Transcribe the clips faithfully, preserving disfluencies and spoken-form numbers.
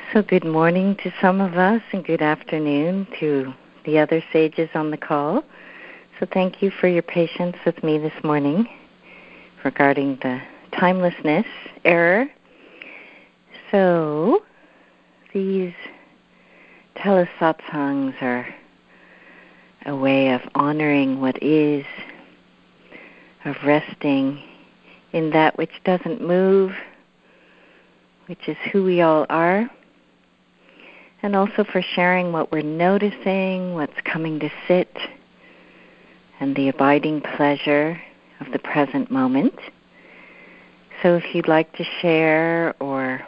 So good morning to some of us and good afternoon to the other sages on the call. So thank you for your patience with me this morning regarding the timelessness error. So these telesatsangs are a way of honoring what is, of resting in that which doesn't move, which is who we all are, and also for sharing what we're noticing, what's coming to sit, and the abiding pleasure of the present moment. So if you'd like to share or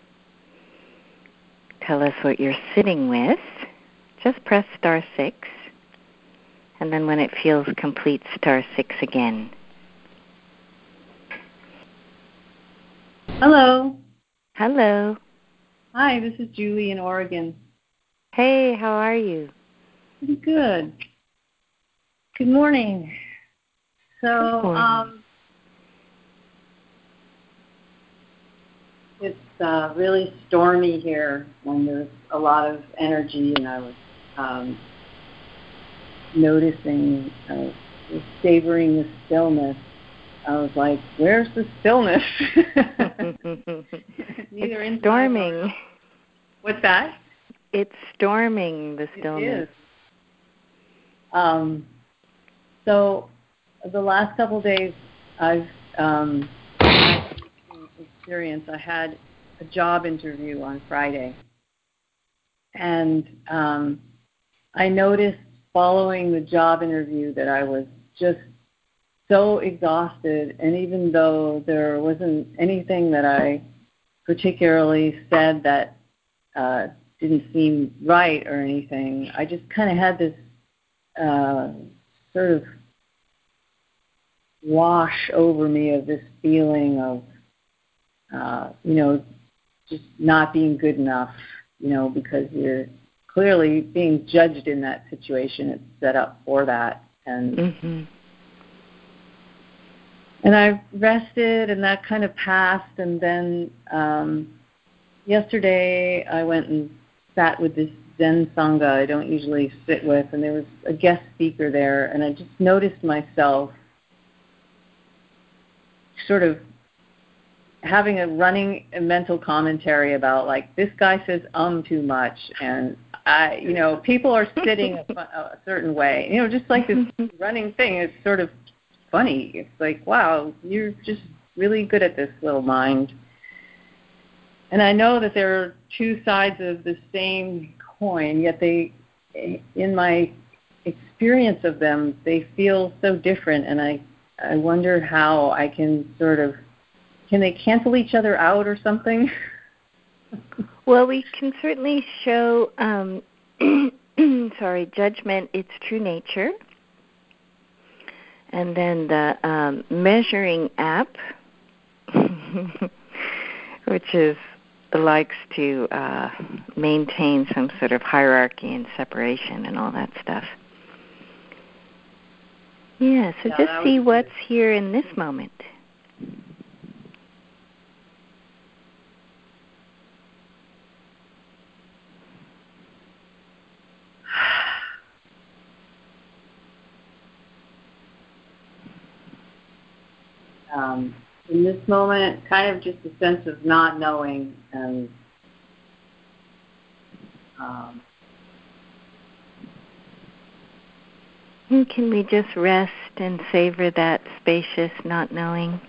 tell us what you're sitting with, just press star six, and then when it feels complete, star six again. Hello. Hello. Hi, this is Julie in Oregon. Hey, how are you? Pretty good. Good morning. So, Good morning. um, it's uh, really stormy here and there's a lot of energy, and I was um, noticing, uh, savoring the stillness. I was like, where's the stillness? Neither it's storming. Or... What's that? It's storming, the stillness. It is. Um, so the last couple of days, I've um, experience. I had a job interview on Friday, and um, I noticed following the job interview that I was just so exhausted, and even though there wasn't anything that I particularly said that uh, didn't seem right or anything, I just kind of had this uh, sort of wash over me of this feeling of, uh, you know, just not being good enough, you know, because you're clearly being judged in that situation. It's set up for that. And mm-hmm. And I rested, and that kind of passed. And then um, yesterday I went and sat with this Zen Sangha I don't usually sit with, and there was a guest speaker there, and I just noticed myself sort of having a running mental commentary about, like, this guy says um too much, and I, you know, people are sitting a, a certain way, you know, just like this running thing. It's sort of funny. It's like, wow, you're just really good at this, little mind. And I know that there are two sides of the same coin, yet they, in my experience of them, they feel so different. And I, I wonder how I can sort of, can they cancel each other out or something? Well, we can certainly show, um, sorry, judgment, its true nature. And then the um, measuring app, which is likes to uh, maintain some sort of hierarchy and separation and all that stuff. Yeah, so Yeah, just see what's good. Here in this moment. Um, in this moment, kind of just a sense of not knowing, and um, and can we just rest and savor that spacious not knowing?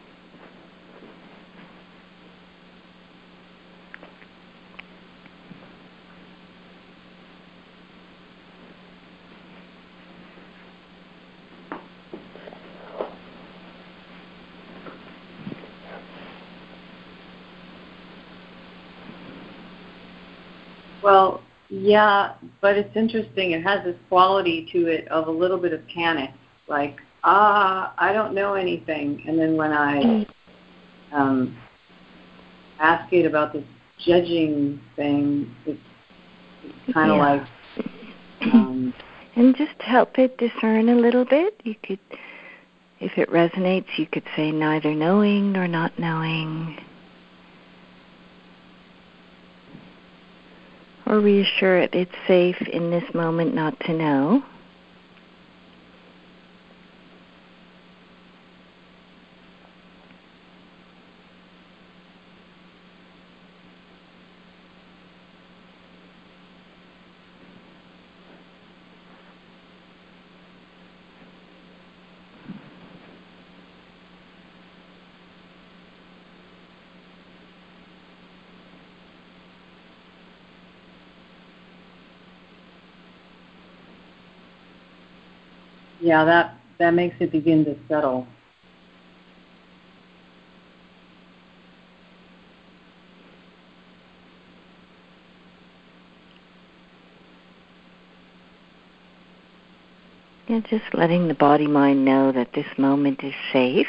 Well, yeah, but it's interesting. It has this quality to it of a little bit of panic, like, ah, I don't know anything. And then when I um, ask it about this judging thing, it's, it's kind of yeah. like... Um, and just help it discern a little bit. You could, if it resonates, you could say neither knowing nor not knowing. or reassure it it's safe in this moment not to know. Yeah, that, that makes it begin to settle. Yeah, just letting the body-mind know that this moment is safe.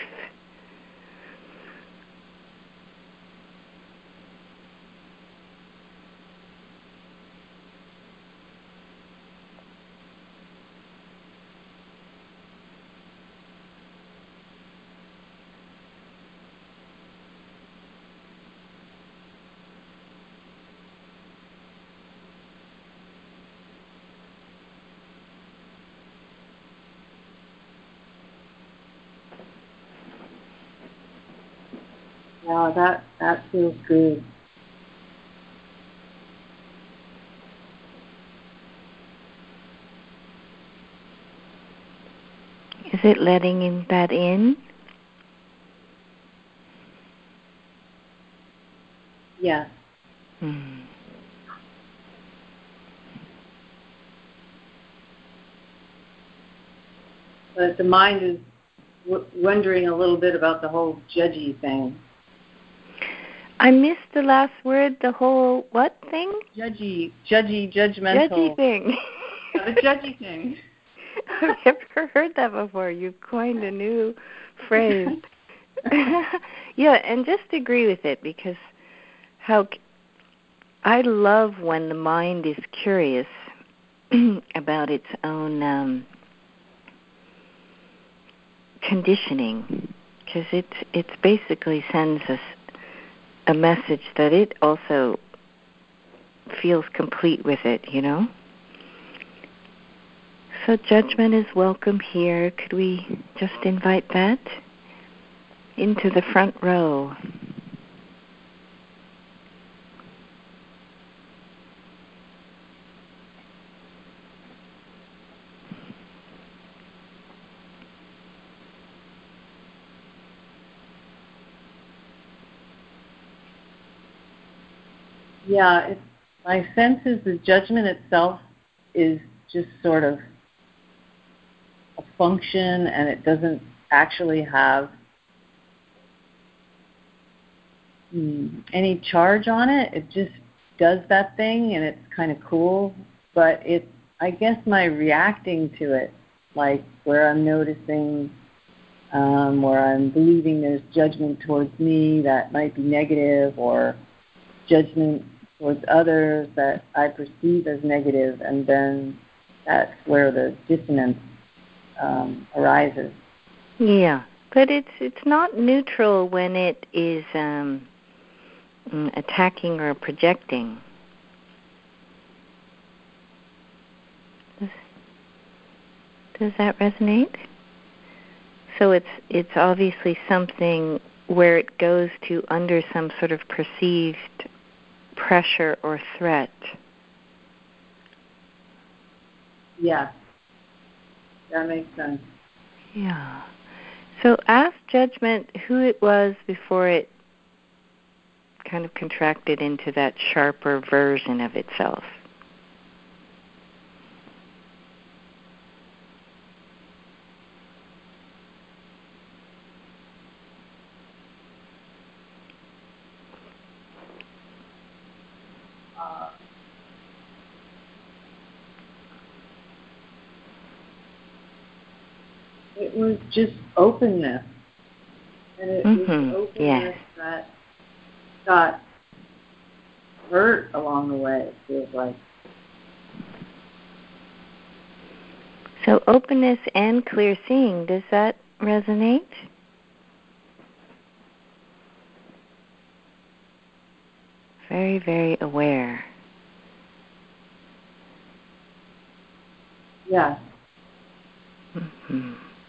Yeah, that, that feels good. Is it letting in that in? Yes. Hmm. But the mind is w- wondering a little bit about the whole judgy thing. I missed the last word, the whole what thing? Judgy, judgy, judgmental. Judgy thing. Yeah, the judgy thing. I've never heard that before. You've coined a new phrase. Yeah, and just agree with it, because how I love when the mind is curious about its own um, conditioning, because it it basically sends us a message that it also feels complete with it, you know? So judgment is welcome here. Could we just invite that into the front row? Yeah, it's, my sense is the judgment itself is just sort of a function, and it doesn't actually have hmm, any charge on it. It just does that thing, and it's kind of cool. But it's, I guess, my reacting to it, like where I'm noticing, um, where I'm believing there's judgment towards me that might be negative, or judgment towards others that I perceive as negative, and then that's where the dissonance um, arises. Yeah, but it's it's not neutral when it is um, attacking or projecting. Does, does that resonate? So it's it's obviously something where it goes to under some sort of perceived pressure or threat. Yeah, that makes sense. Yeah. So ask judgment who it was before it kind of contracted into that sharper version of itself. Uh, it was just openness. And it Mm-hmm. was openness Yes. that got hurt along the way, it feels like. So openness and clear seeing, does that resonate? Very, very aware. Yes. Mm-hmm.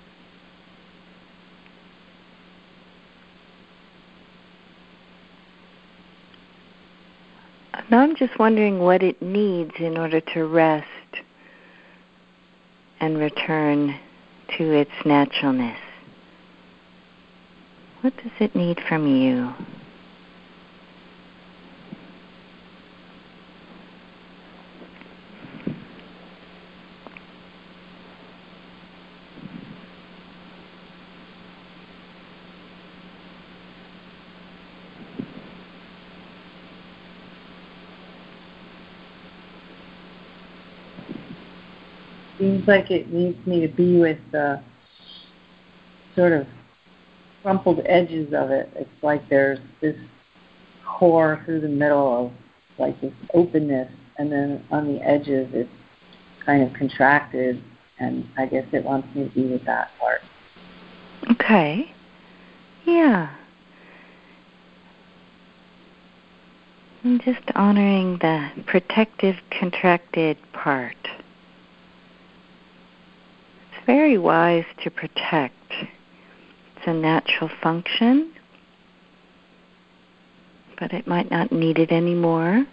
Now I'm just wondering what it needs in order to rest and return to its naturalness. What does it need from you? Seems like it needs me to be with the sort of crumpled edges of it. It's like there's this core through the middle of like this openness, and then on the edges it's kind of contracted, and I guess it wants me to be with that part. Okay. Yeah. I'm just honoring the protective, contracted part. It's very wise to protect. It's a natural function, but it might not need it anymore.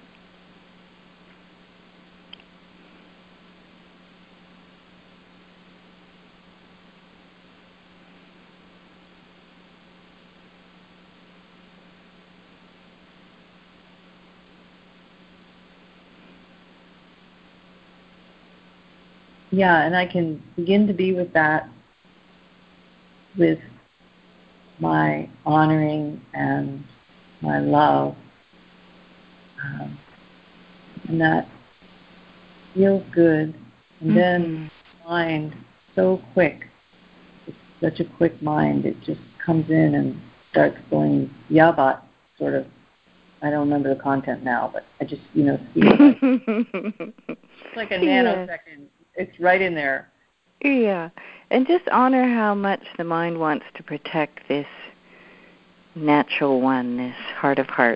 Yeah, and I can begin to be with that, with my honoring and my love. Um, and that feels good. And mm-hmm. then mind, so quick. It's such a quick mind. It just comes in and starts going yabat, sort of. I don't remember the content now, but I just, you know, see it. It's like a nanosecond. Yeah. It's right in there. Yeah. And just honor how much the mind wants to protect this natural one, this heart of hearts.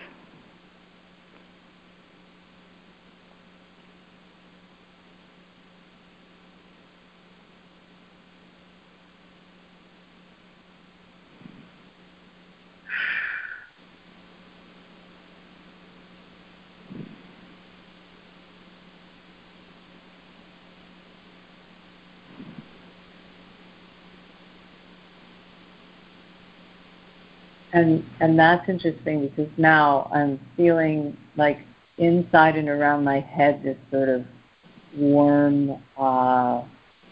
And and that's interesting because now I'm feeling like inside and around my head this sort of warm, uh,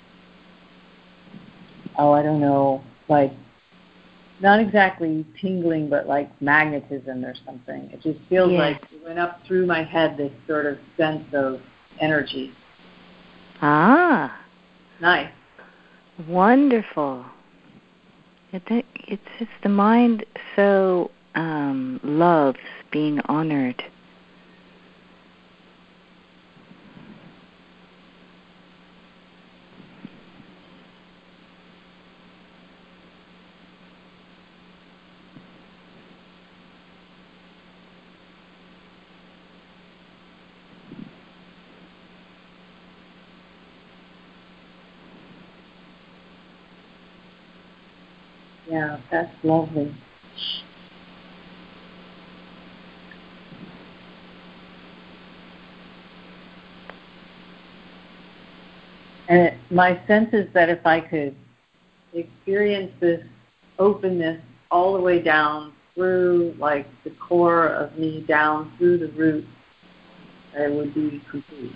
oh, I don't know, like not exactly tingling, but like magnetism or something. It just feels yeah. like it went up through my head, this sort of sense of energy. Ah. Nice. Wonderful. It, it's just the mind so um, loves being honored. Yeah, that's lovely. And it, my sense is that if I could experience this openness all the way down through, like, the core of me, down through the root, it would be complete.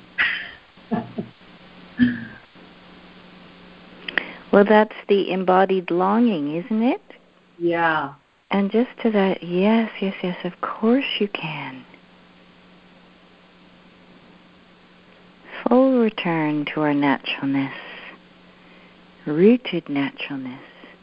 Well, that's the embodied longing, isn't it? Yeah. And just to that, yes, yes, yes, of course you can. Full return to our naturalness, rooted naturalness.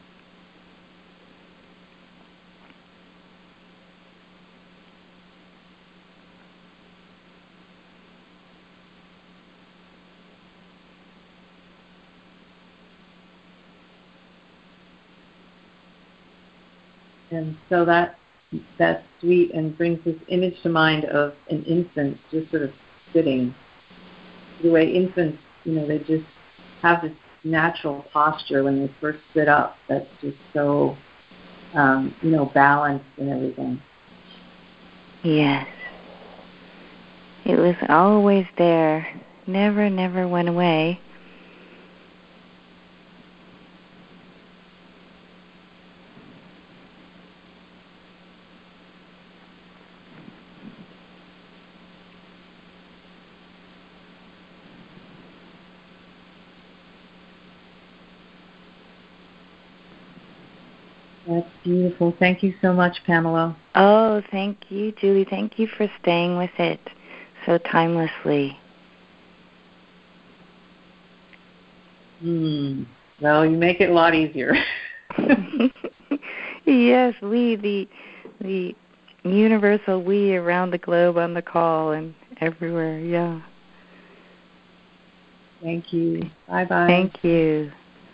And so that that's sweet and brings this image to mind of an infant just sort of sitting. The way infants you know, they just have this natural posture when they first sit up that's just so, um, you know, balanced and everything. Yes. It was always there. Never, never went away. That's beautiful. Thank you so much, Pamela. Oh, thank you, Julie. Thank you for staying with it so timelessly. Mm. Well, you make it a lot easier. Yes, we, the the universal we around the globe on the call and everywhere, yeah. Thank you. Bye-bye. Thank you.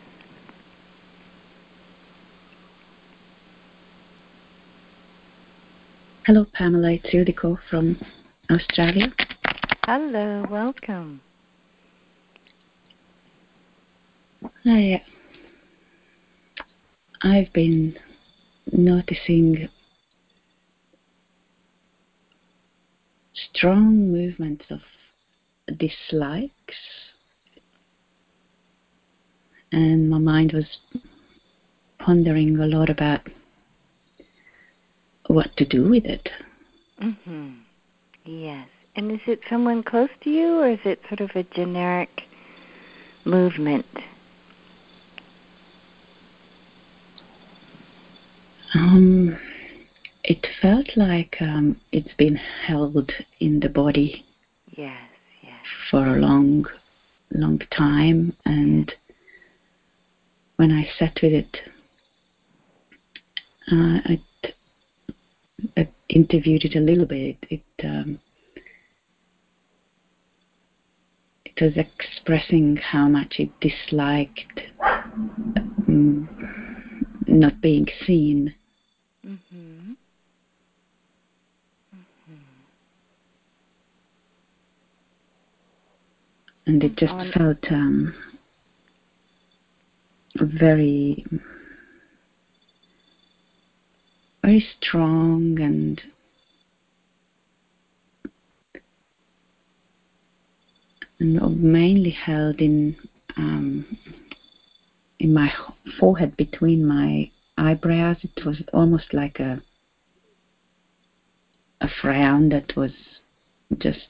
Hello, Pamela. It's Ildiko from Australia. Hello, welcome. I, I've been noticing strong movements of dislikes, and my mind was pondering a lot about what to do with it. Mm-hmm. Yes. And is it someone close to you, or is it sort of a generic movement? Um, it felt like um, it's been held in the body Yes, yes. for a long, long time, and when I sat with it, uh, I, I interviewed it a little bit. It um, it was expressing how much it disliked um, not being seen. Mm-hmm. Mm-hmm. And it just On, felt um, very, very strong and and mainly held in um, in my forehead between my eyebrows. It was almost like a a frown that was just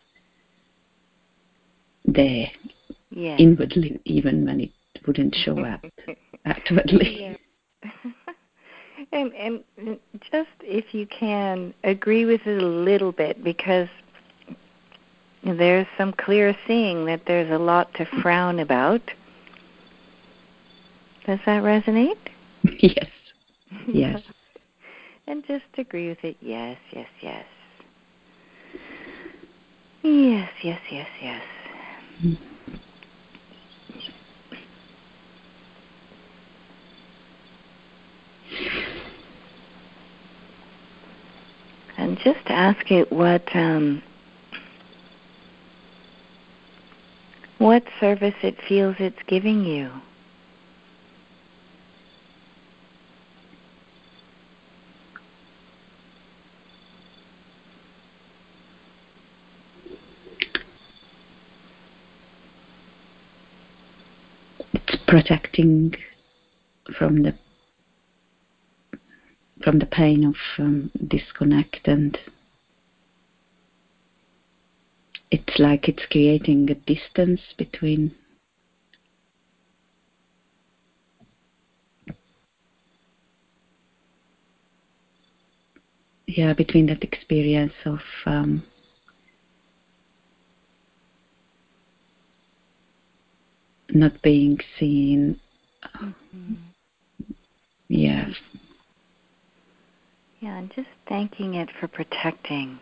there, yes. inwardly, even when it wouldn't show up outwardly. Yeah. and and just if you can agree with it a little bit, because there's some clear seeing that there's a lot to frown about. Does that resonate? Yes. Yes. And just agree with it. Yes, yes, yes. Yes, yes, yes, yes. Mm. And just ask it what um, what service it feels it's giving you. It's protecting from the from the pain of um, disconnect, and it's like it's creating a distance between yeah between that experience of um, not being seen. Mm-hmm. Yeah. Yeah, and just thanking it for protecting.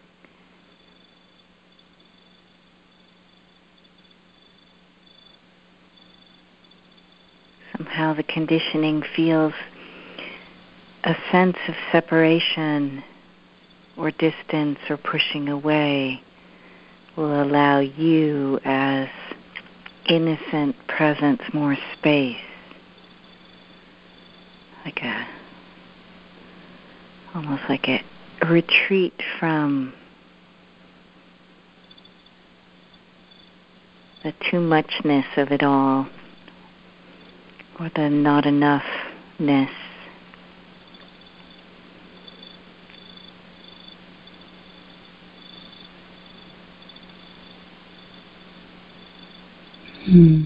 Somehow the conditioning feels a sense of separation or distance or pushing away will allow you as innocent presence more space, like a, almost like a retreat from the too muchness of it all, or the not enoughness. Hmm.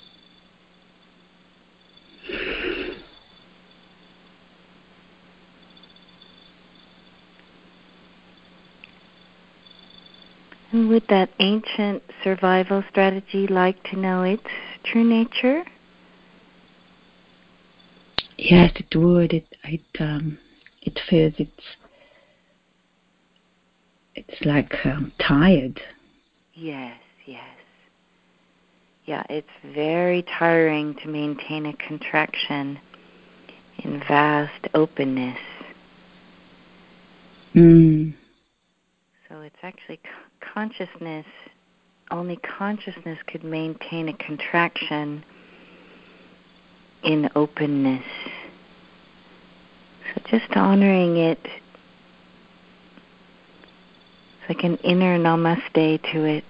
And would that ancient survival strategy like to know its true nature? Yes, it would. It it um, it feels it's it's like um, tired. Yes, yes. Yeah, it's very tiring to maintain a contraction in vast openness. Mm. So it's actually consciousness, only consciousness could maintain a contraction in openness. So just honoring it, it's like an inner namaste to it.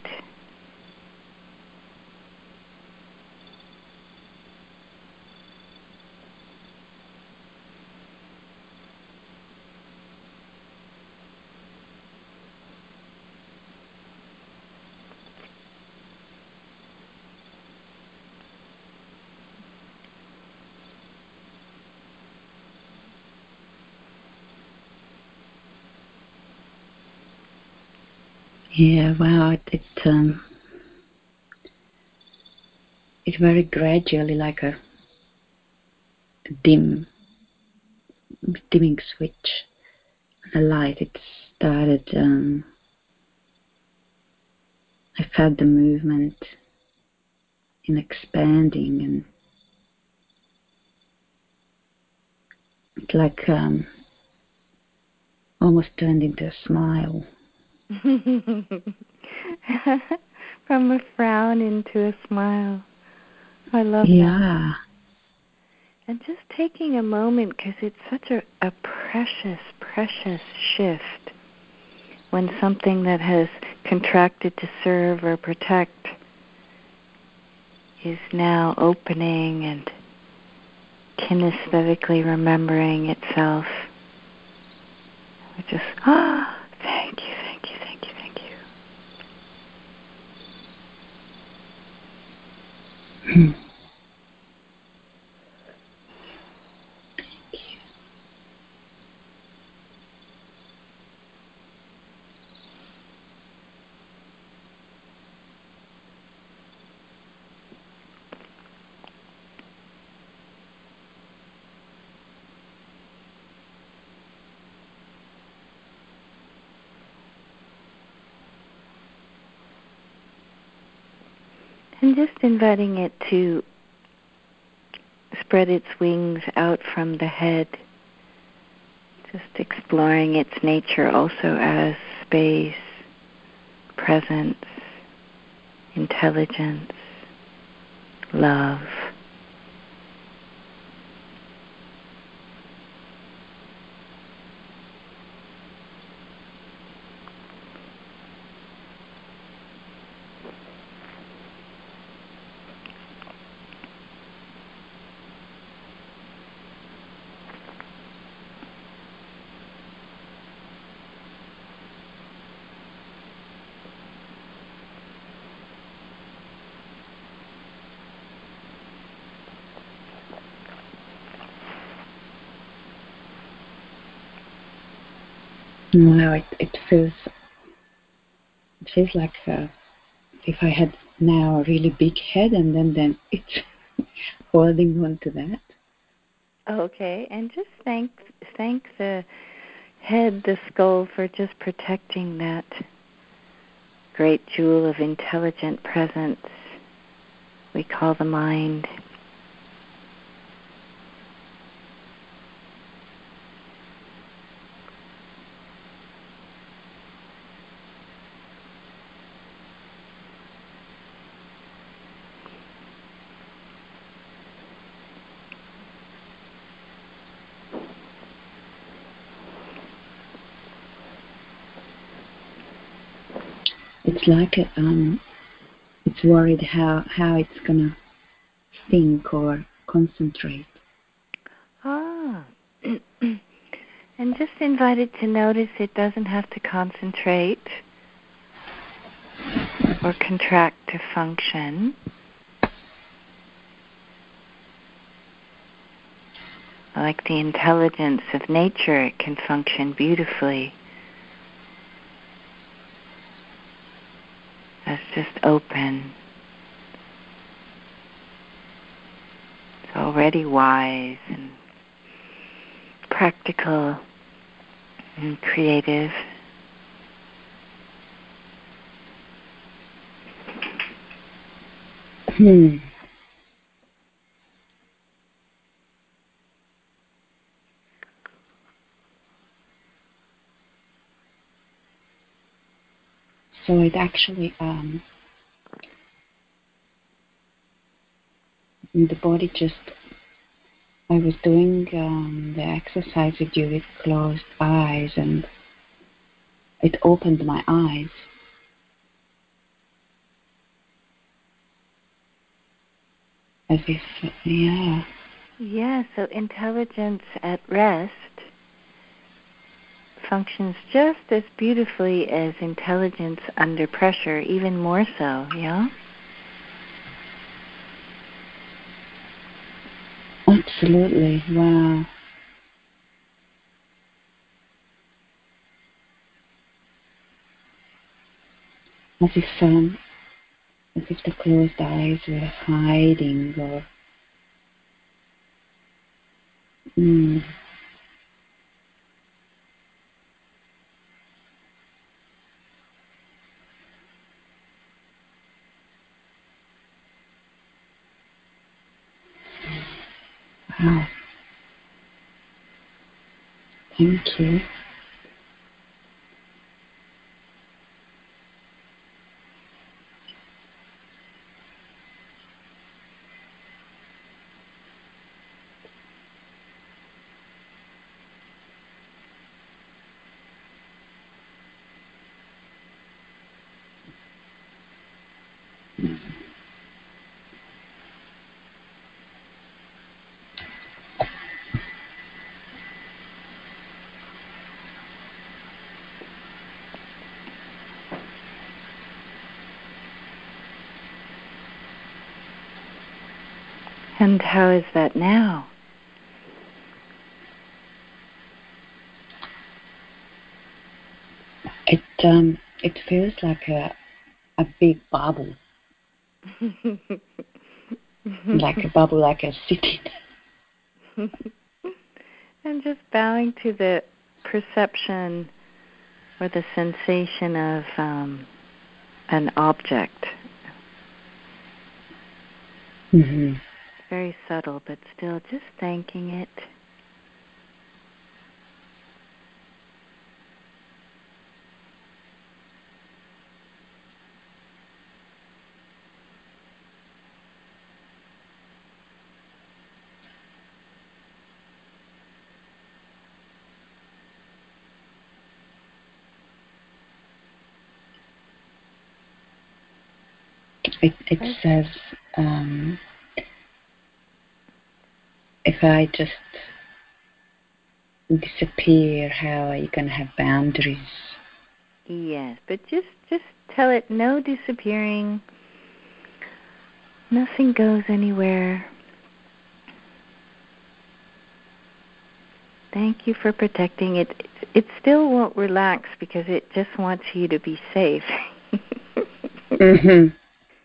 Yeah, wow, it, it um, it's very gradually like a dim, dimming switch, a light. It started. Um, I felt the movement in expanding, and it like um, almost turned into a smile. From a frown into a smile. I love yeah. that. Yeah. And just taking a moment, because it's such a, a precious, precious shift when something that has contracted to serve or protect is now opening and kinesthetically remembering itself. We just, ah, oh, thank you, thank you, thank you, thank you. Hmm. And just inviting it to spread its wings out from the head, just exploring its nature also as space, presence, intelligence, love. Wow, it, it feels it feels like uh, if I had now a really big head, and then then it's holding on to that. Okay, and just thank thank the head, the skull, for just protecting that great jewel of intelligent presence we call the mind. it's like a, um, it's worried how how it's gonna think or concentrate. Ah. And just invite it to notice it doesn't have to concentrate or contract to function. Like the intelligence of nature, it can function beautifully. It's just open. It's already wise and practical and creative. Hmm. So it actually, um, the body just, I was doing um, the exercise with you with closed eyes, and it opened my eyes. As if, yeah. Yeah, so intelligence at rest functions just as beautifully as intelligence under pressure, even more so, yeah? Absolutely, wow. As if, um, as if the closed eyes were hiding or, mm, wow. Thank you. And how is that now? It um it feels like a a big bubble, like a bubble, like a city. And just bowing to the perception or the sensation of um, an object. Mm-hmm. Very subtle, but still just thanking it. It it says, um, if I just disappear, how are you gonna have boundaries? Yes, but just just tell it no disappearing. Nothing goes anywhere. Thank you for protecting it. It, it still won't relax because it just wants you to be safe. Mm-hmm.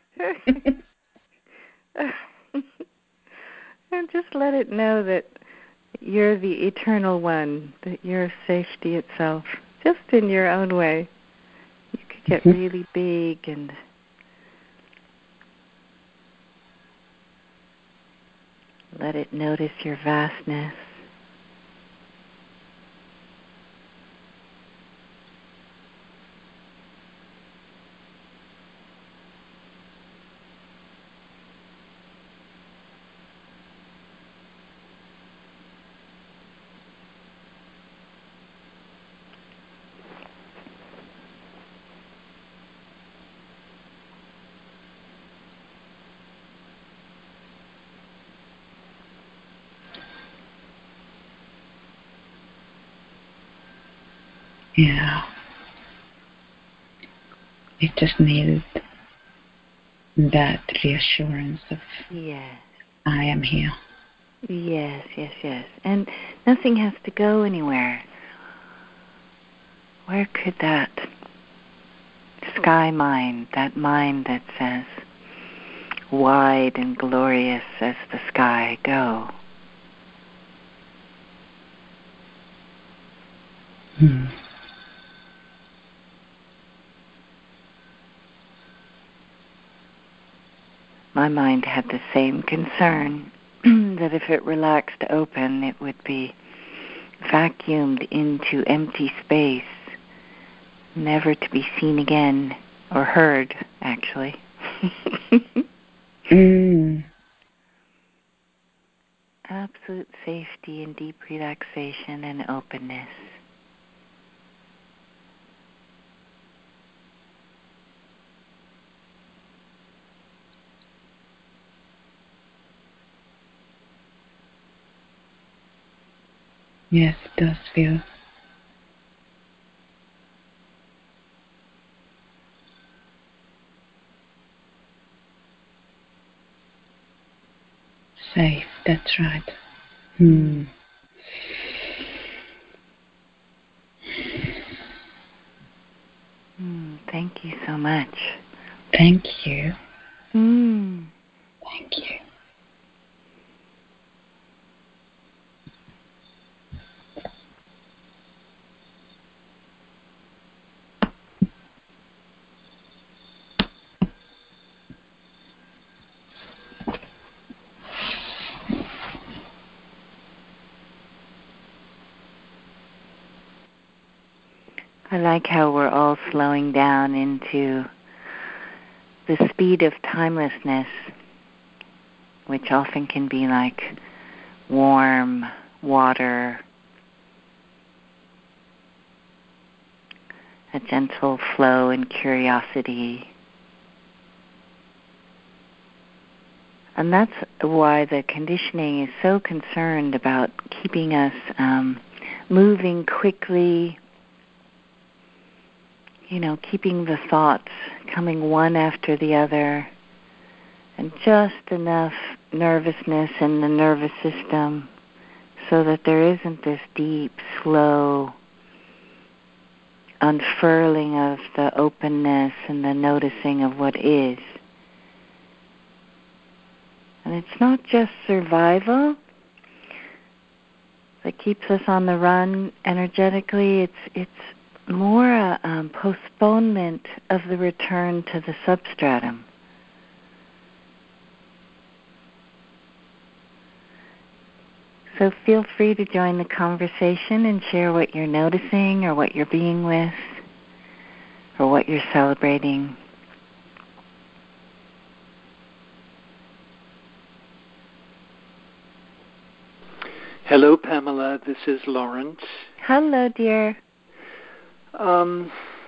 And just let it know that you're the eternal one, that you're safety itself, just in your own way. You could get Mm-hmm. really big and let it notice your vastness. Yeah. It just needed that reassurance of Yes. I am here. Yes, yes, yes. And nothing has to go anywhere. Where could that sky mind, that mind that says, wide and glorious as the sky, go? Hmm. My mind had the same concern, that if it relaxed open, it would be vacuumed into empty space, never to be seen again, or heard, actually. mm. Absolute safety and deep relaxation and openness. Yes, it does feel safe. That's right. Hmm. Mm, thank you so much. Thank you. Mm. Thank you. I like how we're all slowing down into the speed of timelessness, which often can be like warm water, a gentle flow and curiosity. And that's why the conditioning is so concerned about keeping us um, moving quickly, you know, keeping the thoughts coming one after the other, and just enough nervousness in the nervous system so that there isn't this deep, slow unfurling of the openness and the noticing of what is. And it's not just survival that keeps us on the run energetically. It's it's more a um, postponement of the return to the substratum. So feel free to join the conversation and share what you're noticing or what you're being with or what you're celebrating. Hello, Pamela. This is Lawrence. Hello, dear. Um,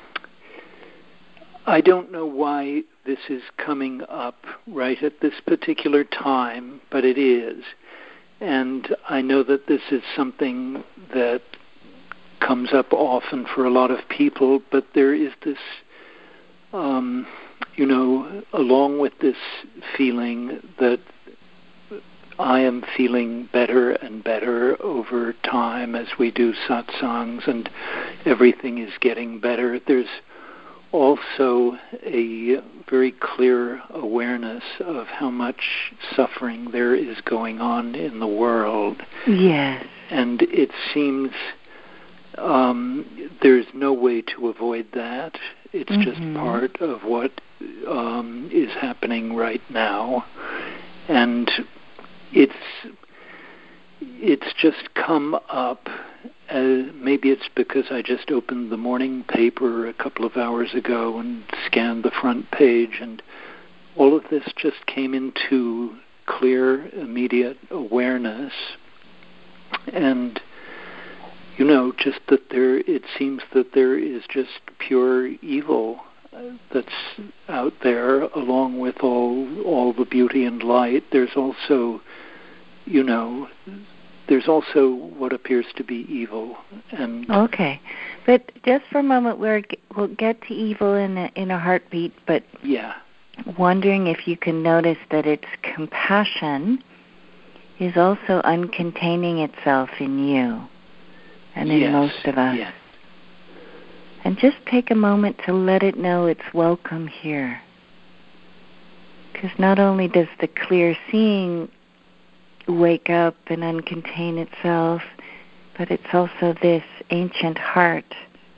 I don't know why this is coming up right at this particular time, but it is. And I know that this is something that comes up often for a lot of people, but there is this, um, you know, along with this feeling that I am feeling better and better over time as we do satsangs and everything is getting better. There's also a very clear awareness of how much suffering there is going on in the world. Yes. And it seems um, there's no way to avoid that. It's mm-hmm. just part of what um, is happening right now. And it's it's just come up. Uh, maybe it's because I just opened the morning paper a couple of hours ago and scanned the front page, and all of this just came into clear, immediate awareness. And, you know, just that there, it seems that there is just pure evil that's out there, along with all all the beauty and light. There's also, you know, there's also what appears to be evil. And okay, But just for a moment, we're, we'll get to evil in a, in a heartbeat, but yeah. wondering if you can notice that its compassion is also uncontaining itself in you and in yes. most of us. Yes. And just take a moment to let it know it's welcome here. Because not only does the clear seeing wake up and uncontain itself, but it's also this ancient heart.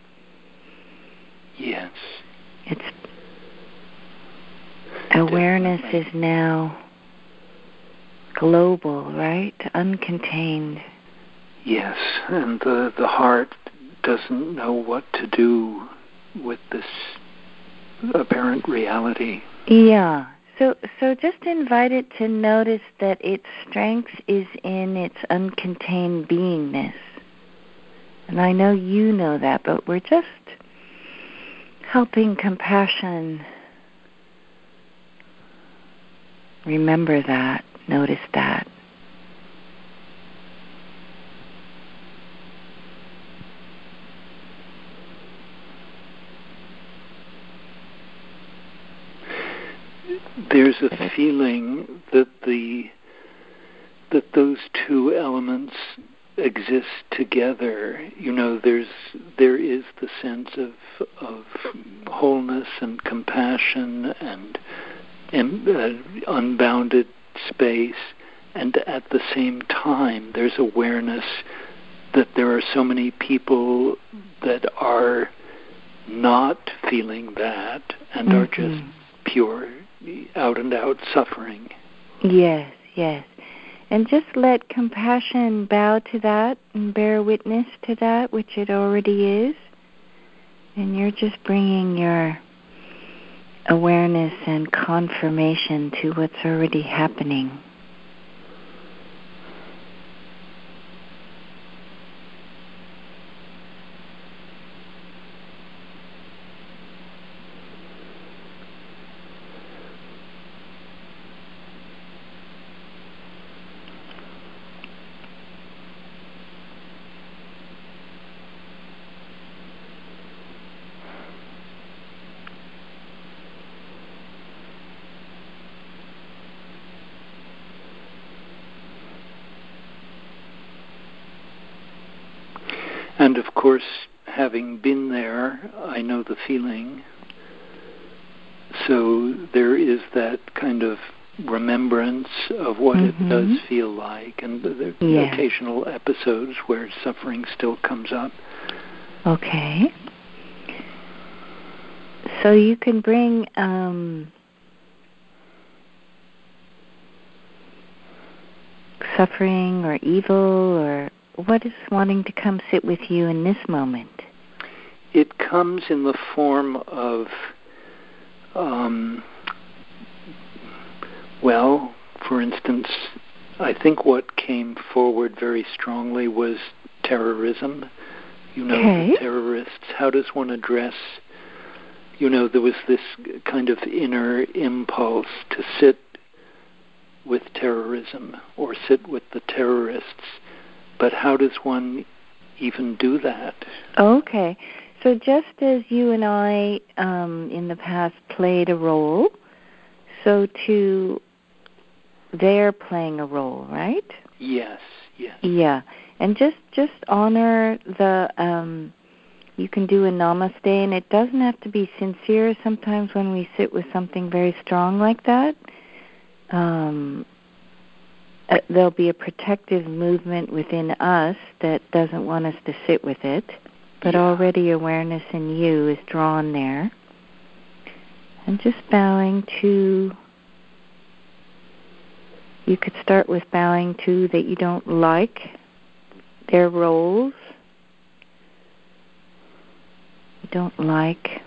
Yes. Its awareness Definitely. is now global, right? Uncontained. Yes, and the, the heart doesn't know what to do with this apparent reality. Yeah. So so just invite it to notice that its strength is in its uncontained beingness. And I know you know that, but we're just helping compassion remember that, notice that. There's a feeling that the that those two elements exist together. You know, there's there is the sense of of wholeness and compassion and, and uh, unbounded space, and at the same time, there's awareness that there are so many people that are not feeling that and mm-hmm. are just pure, out-and-out suffering. Yes, yes. And just let compassion bow to that and bear witness to that, which it already is. And you're just bringing your awareness and confirmation to what's already happening. And of course, having been there, I know the feeling. So there is that kind of remembrance of what mm-hmm. it does feel like, and there are yeah. occasional episodes where suffering still comes up. Okay. So you can bring um, suffering or evil or what is wanting to come sit with you in this moment? It comes in the form of, um, well, for instance, I think what came forward very strongly was terrorism. You know, okay. the terrorists. How does one address, you know, there was this kind of inner impulse to sit with terrorism or sit with the terrorists. But how does one even do that? Okay. So just as you and I um, in the past played a role, so too they're playing a role, right? Yes, yes. Yeah. And just, just honor the, um, you can do a namaste, and it doesn't have to be sincere. Sometimes when we sit with something very strong like that, um, Uh, there'll be a protective movement within us that doesn't want us to sit with it, but yeah. already awareness in you is drawn there. And just bowing to, you could start with bowing to that you don't like their roles, you don't like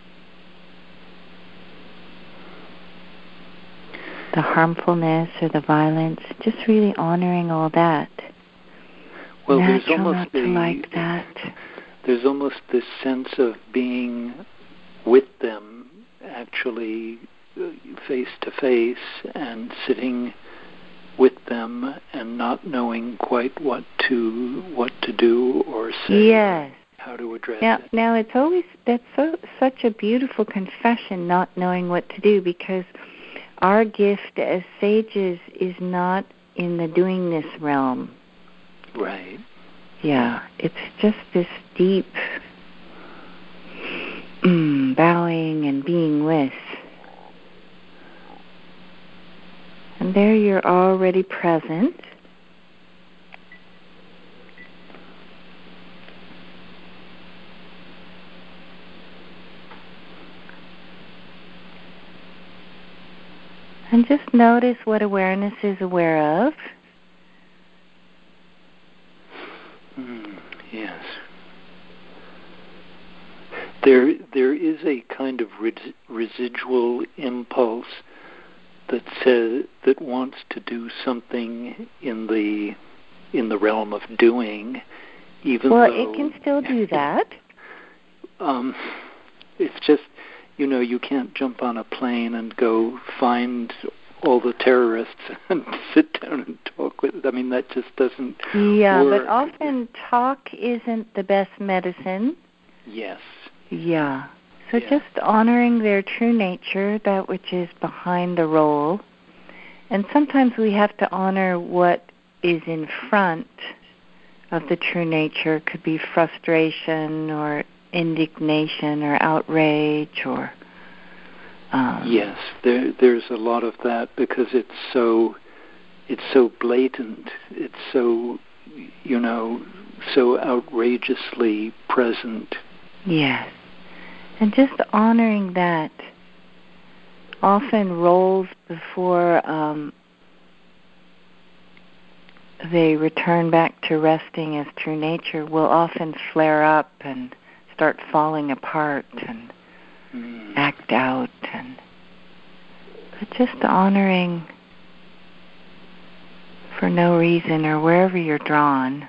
the harmfulness or the violence, just really honoring all that. Well, Natural there's almost not the, to like that. There's almost this sense of being with them, actually face to face, and sitting with them, and not knowing quite what to what to do or say. Yes, How how to address now, it. Now, it's always, that's so, such a beautiful confession, not knowing what to do, because our gift as sages is not in the doingness realm. Right. Yeah, it's just this deep mm, bowing and being with. And there you're already present. And just notice what awareness is aware of. Mm, yes. There, there is a kind of res- residual impulse that says that wants to do something in the in the realm of doing, even well, though it can still do that. um, it's just, you know, you can't jump on a plane and go find all the terrorists and sit down and talk with. I mean, that just doesn't yeah, work. but often talk isn't the best medicine. Yes. Yeah. So yeah. just honoring their true nature, that which is behind the role. And sometimes we have to honor what is in front of the true nature. Could be frustration or indignation or outrage or... Um, yes, there, there's a lot of that because it's so, it's so blatant. It's so, you know, so outrageously present. Yes. And just honoring that often roles before um, they return back to resting as true nature will often flare up and start falling apart and mm. act out. And but just honoring for no reason or wherever you're drawn.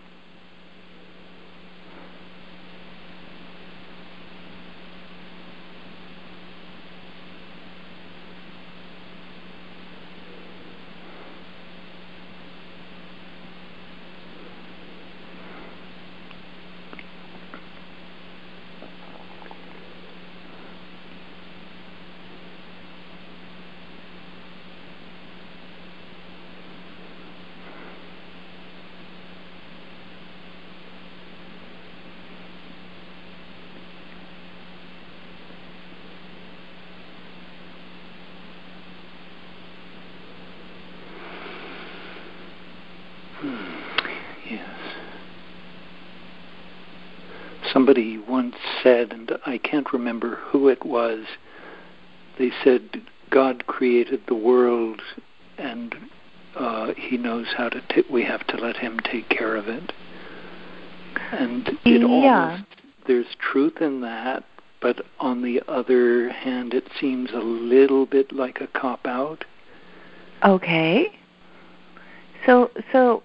Somebody once said, and I can't remember who it was, they said, God created the world and uh, he knows how to, t- we have to let him take care of it. And it yeah. almost, there's truth in that, but on the other hand, it seems a little bit like a cop-out. Okay. So, so,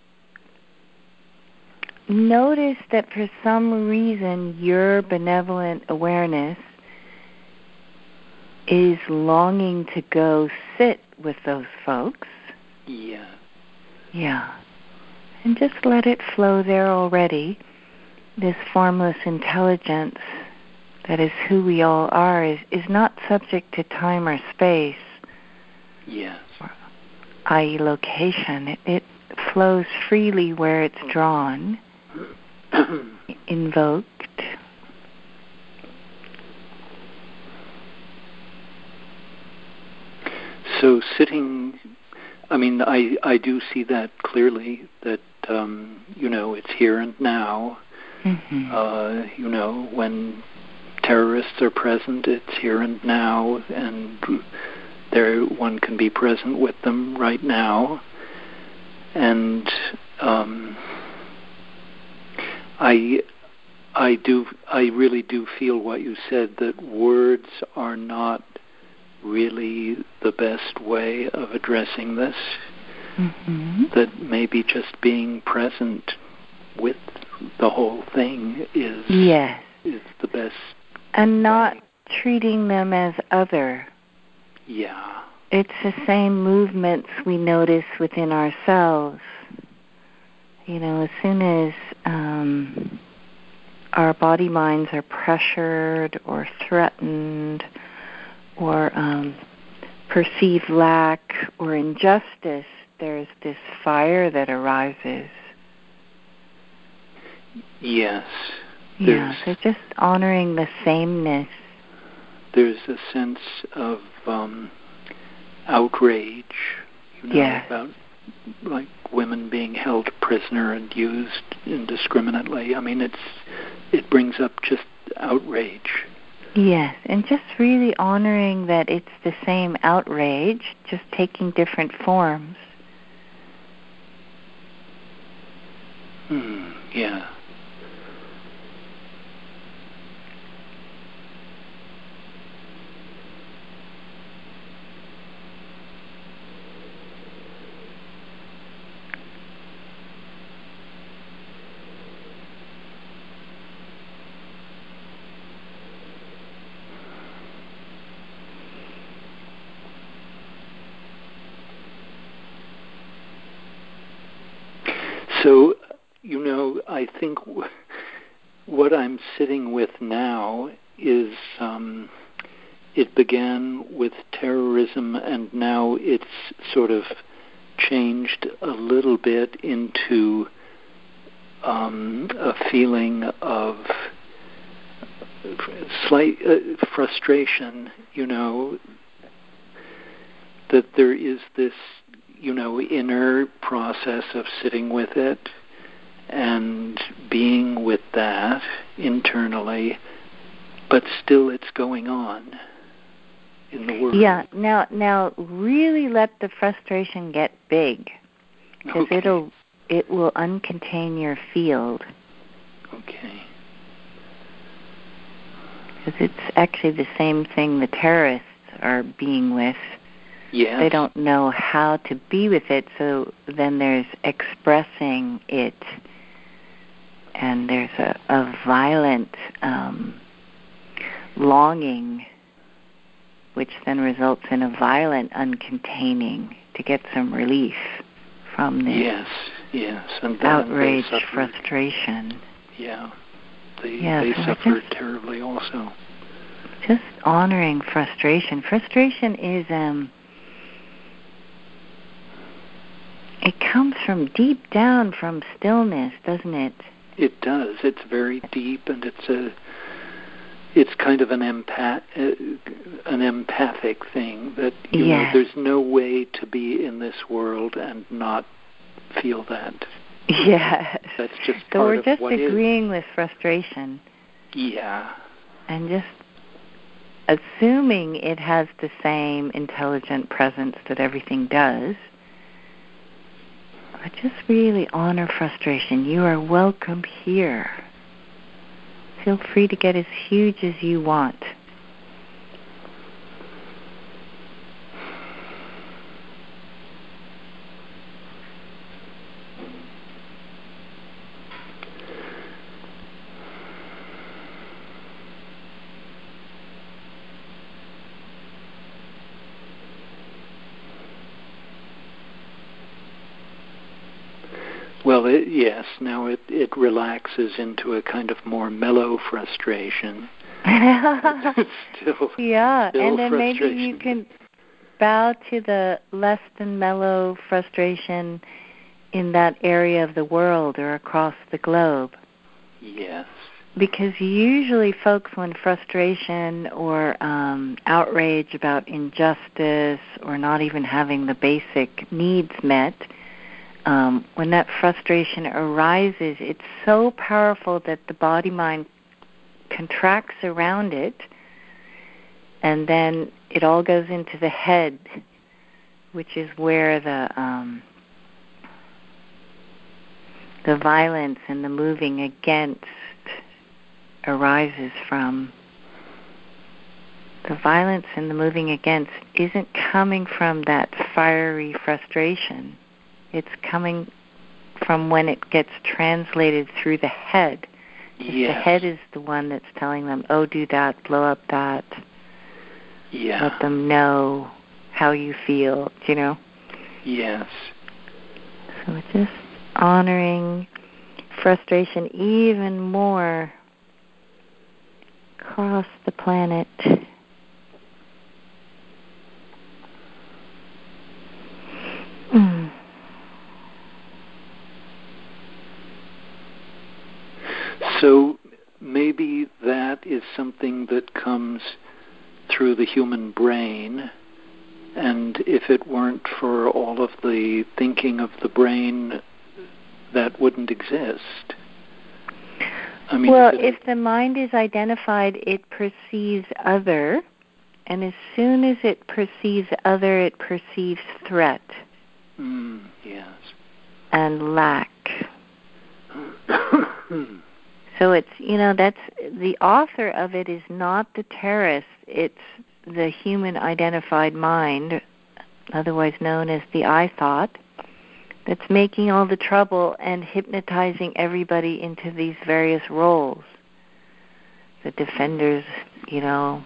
notice that for some reason your benevolent awareness is longing to go sit with those folks. Yeah. Yeah. And just let it flow there already. This formless intelligence that is who we all are is, is not subject to time or space. Yes. that is location. It, it flows freely where it's drawn. Invoked. So sitting, I mean, I, I do see that clearly, that, um, you know, it's here and now. Mm-hmm. Uh, you know, when terrorists are present, it's here and now, and there one can be present with them right now. And um, I I do I really do feel what you said, that words are not really the best way of addressing this. Mm-hmm. That maybe just being present with the whole thing is yes. is the best. And not way. treating them as other. Yeah. It's the same movements we notice within ourselves. You know, as soon as um, our body minds are pressured or threatened or um, perceive lack or injustice, there's this fire that arises. Yes. Yeah, so just honoring the sameness. There's a sense of um, outrage, you know, yes. about like women being held prisoner and used indiscriminately. I mean, it's it brings up just outrage. Yes, and just really honoring that it's the same outrage, just taking different forms. Hmm, yeah. So, you know, I think w- what I'm sitting with now is um, it began with terrorism, and now it's sort of changed a little bit into um, a feeling of slight uh, frustration, you know, that there is this, you know, inner process of sitting with it and being with that internally, but still it's going on in the world. Yeah, now now really let the frustration get big, because okay. it'll it will uncontain your field. Okay. Because it's actually the same thing the terrorists are being with. Yes. They don't know how to be with it, so then there's expressing it, and there's a, a violent um, longing, which then results in a violent uncontaining to get some relief from this yes, yes. And then outrage, they suffer, frustration. Yeah, they, yeah, they so suffer just, terribly also. Just honoring frustration. Frustration is... um. It comes from deep down from stillness, doesn't it? It does. It's very deep, and it's a, it's kind of an empath, an empathic thing that you yes. know. There's no way to be in this world and not feel that. Yes. That's just so part we're of just what agreeing is. with frustration. Yeah. And just assuming it has the same intelligent presence that everything does. But just really honor frustration. You are welcome here. Feel free to get as huge as you want. Well, it, yes, now it, it relaxes into a kind of more mellow frustration. still, yeah, still and then maybe you can bow to the less than mellow frustration in that area of the world or across the globe. Yes. Because usually folks, when frustration or um, outrage about injustice or not even having the basic needs met, Um, when that frustration arises, it's so powerful that the body-mind contracts around it, and then it all goes into the head, which is where the um, the violence and the moving against arises from. The violence and the moving against isn't coming from that fiery frustration. It's coming from when it gets translated through the head. Yes. The head is the one that's telling them, oh, do that, blow up that. Yeah. Let them know how you feel, you know? Yes. So just honoring frustration even more across the planet. Mm. So maybe that is something that comes through the human brain, and if it weren't for all of the thinking of the brain, that wouldn't exist. I mean, well, if, if the mind is identified, it perceives other, and as soon as it perceives other, it perceives threat. Mm, yes. And lack. So it's, you know, that's, the author of it is not the terrorist, it's the human identified mind, otherwise known as the I thought, that's making all the trouble and hypnotizing everybody into these various roles. The defenders, you know,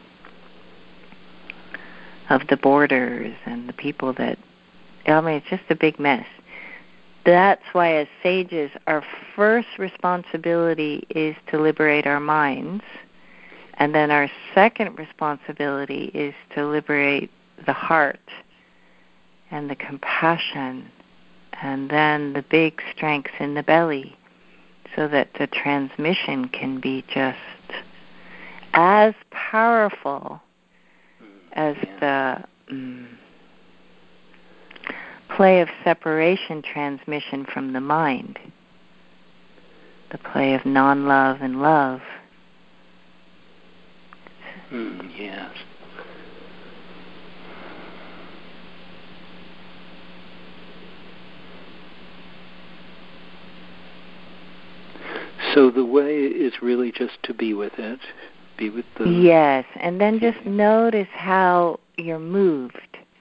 of the borders and the people that, I mean, it's just a big mess. That's why as sages, our first responsibility is to liberate our minds, and then our second responsibility is to liberate the heart and the compassion, and then the big strength in the belly, so that the transmission can be just as powerful as the mm, play of separation transmission from the mind, the play of non-love and love. Mm, yes. So the way is really just to be with it, be with the... Yes, and then just notice how you're moved,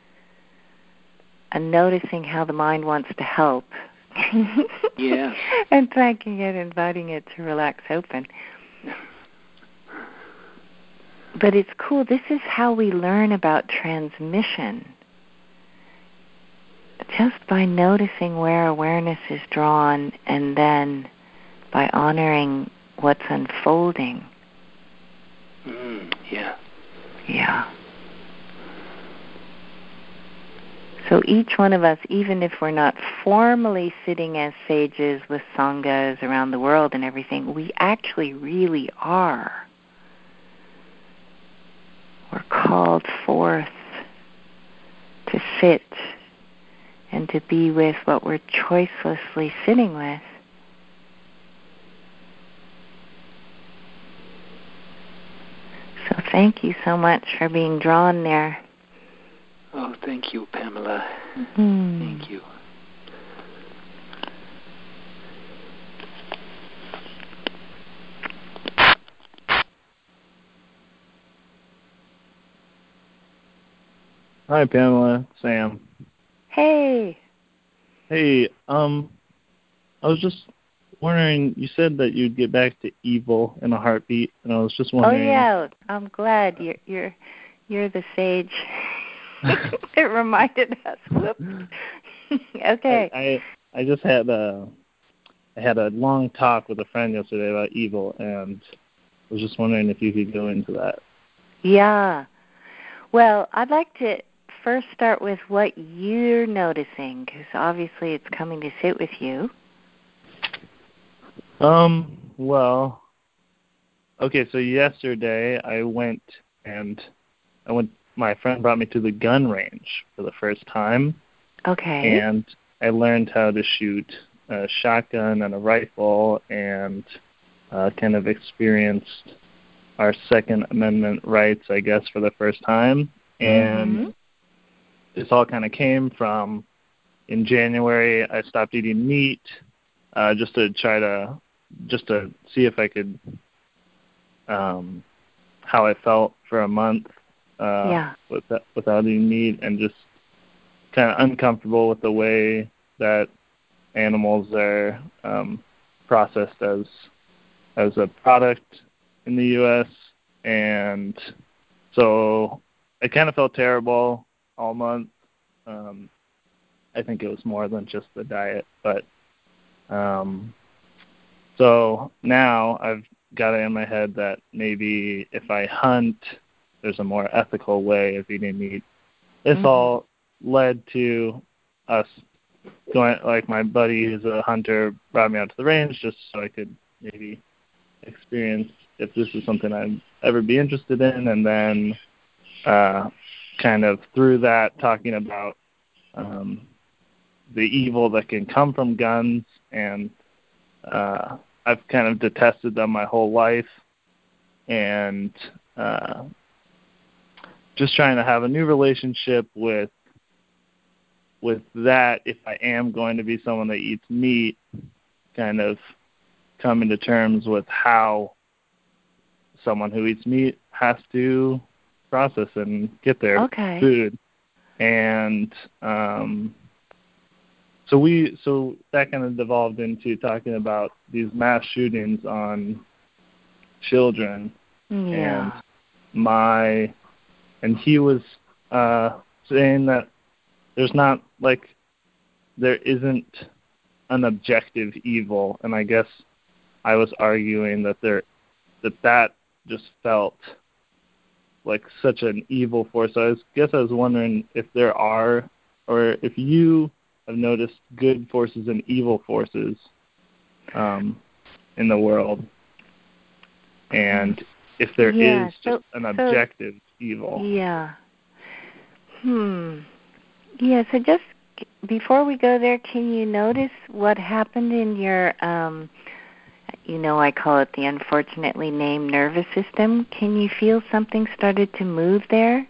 and noticing how the mind wants to help. Yes. And thanking it, inviting it to relax open. But it's cool. This is how we learn about transmission. Just by noticing where awareness is drawn, and then by honoring what's unfolding. Mm, yeah. Yeah. So each one of us, even if we're not formally sitting as sages with sanghas around the world and everything, we actually really are. We're called forth to sit and to be with what we're choicelessly sitting with. So thank you so much for being drawn there. Oh, thank you, Pamela. Mm. Thank you. Hi, Pamela. Sam. Hey. Hey, um, I was just wondering, you said that you'd get back to evil in a heartbeat, and I was just wondering... Oh, yeah. I'm glad you're you're, you're the sage. It reminded us. Whoops. Okay. I, I I just had a I had a long talk with a friend yesterday about evil, and I was just wondering if you could go into that. Yeah. Well, I'd like to first start with what you're noticing, because obviously it's coming to sit with you. Um. Well. Okay. So yesterday I went and I went. My friend brought me to the gun range for the first time. Okay. And I learned how to shoot a shotgun and a rifle, and uh, kind of experienced our Second Amendment rights, I guess, for the first time. And mm-hmm. This all kind of came from, in January, I stopped eating meat uh, just to try to, just to see if I could, um, how I felt for a month uh, yeah. without, without eating meat, and just kind of uncomfortable with the way that animals are um, processed as as a product in the U S And so I kind of felt terrible all month. Um, I think it was more than just the diet, but um, so now I've got it in my head that maybe if I hunt, there's a more ethical way of eating meat. This mm-hmm. all led to us going, like my buddy who's a hunter brought me out to the range just so I could maybe experience if this is something I'd ever be interested in, and then uh, kind of through that talking about um, the evil that can come from guns, and uh, I've kind of detested them my whole life, and uh, just trying to have a new relationship with with that if I am going to be someone that eats meat, kind of coming to terms with how someone who eats meat has to process and get their okay. food. And um, so we so that kind of devolved into talking about these mass shootings on children. Yeah. And my and he was uh, saying that there's not like there isn't an objective evil, and I guess I was arguing that there that that just felt like such an evil force. So I was, guess I was wondering if there are, or if you have noticed good forces and evil forces um, in the world, and if there yeah, is so, just an objective so, evil. Yeah. Hmm. Yeah, so just before we go there, can you notice what happened in your, um, you know, I call it the unfortunately named nervous system. Can you feel something started to move there?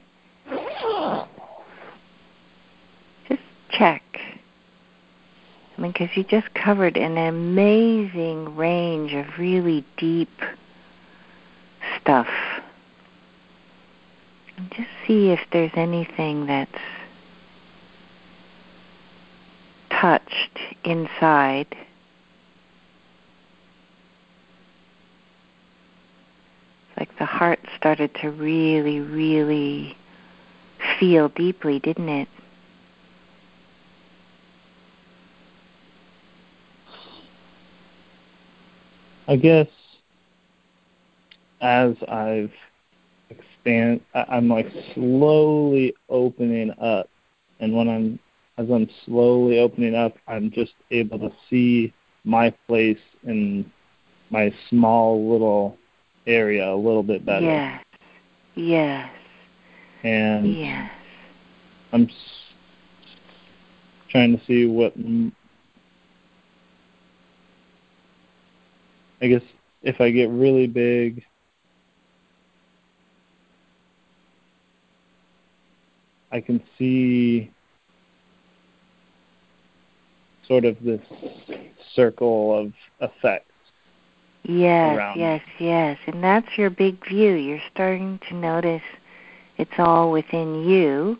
Just check. I mean, because you just covered an amazing range of really deep stuff. And just see if there's anything that's touched inside. Like the heart started to really, really feel deeply, didn't it? I guess as I've expand, I'm like slowly opening up, and when I'm as I'm slowly opening up, I'm just able to see my place in my small little area a little bit better. Yes. Yes. And yes. I'm s- trying to see what I guess if I get really big, I can see sort of this circle of effects. Yes, yes, me. yes. And that's your big view. You're starting to notice it's all within you.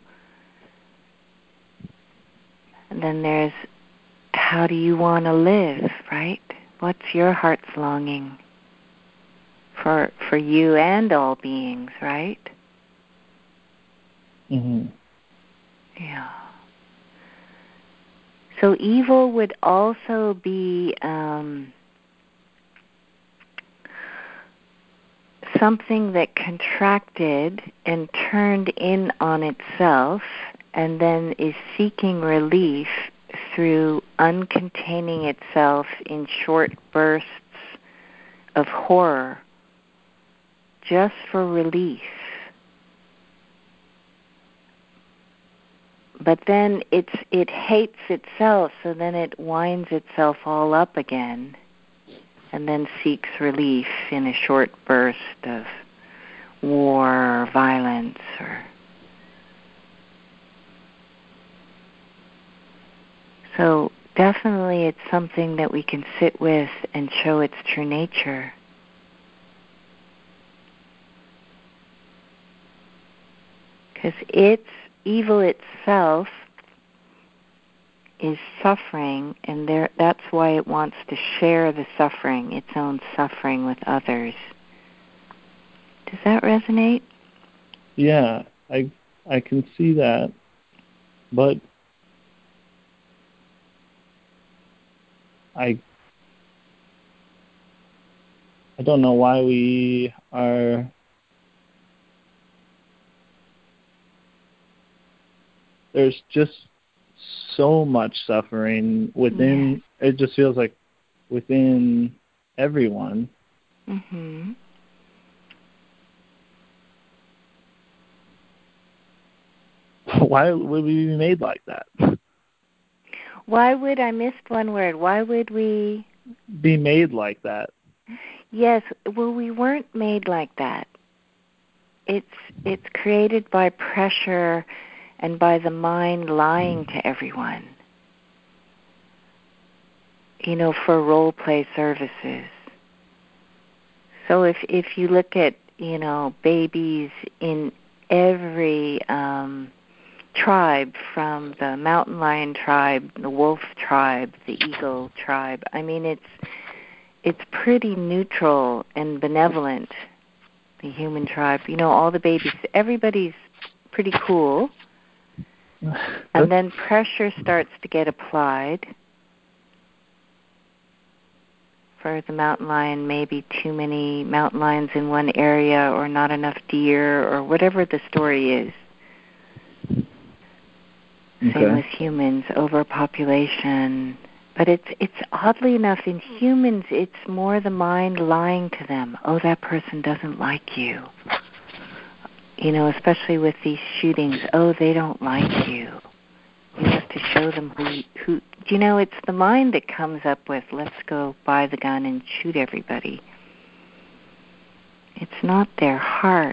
And then there's how do you want to live, right? What's your heart's longing for for you and all beings, right? Mm-hmm. Yeah. So evil would also be um, something that contracted and turned in on itself and then is seeking relief through uncontaining itself in short bursts of horror just for relief. But then it's it hates itself, so then it winds itself all up again and then seeks relief in a short burst of war or violence. Or So definitely it's something that we can sit with and show its true nature. Because it's evil itself is suffering, and there, that's why it wants to share the suffering, its own suffering with others. Does that resonate? Yeah, I I can see that, but I I don't know why we are there's just so much suffering within yeah. It just feels like within everyone. Mhm. Why would we be made like that? Why would I missed one word? Why would we be made like that? Yes, well, we weren't made like that. It's it's created by pressure and by the mind lying to everyone. You know, for role play services. So if if you look at, you know, babies in every um, tribe, from the mountain lion tribe, the wolf tribe, the eagle tribe, I mean, it's it's pretty neutral and benevolent, the human tribe. You know, all the babies, everybody's pretty cool. And then pressure starts to get applied. For the mountain lion, maybe too many mountain lions in one area or not enough deer or whatever the story is. Okay. Same with humans, overpopulation. But it's it's oddly enough, in humans, it's more the mind lying to them. Oh, that person doesn't like you. You know, especially with these shootings. Oh, they don't like you. You have to show them who, who, you know, it's the mind that comes up with, let's go buy the gun and shoot everybody. It's not their heart.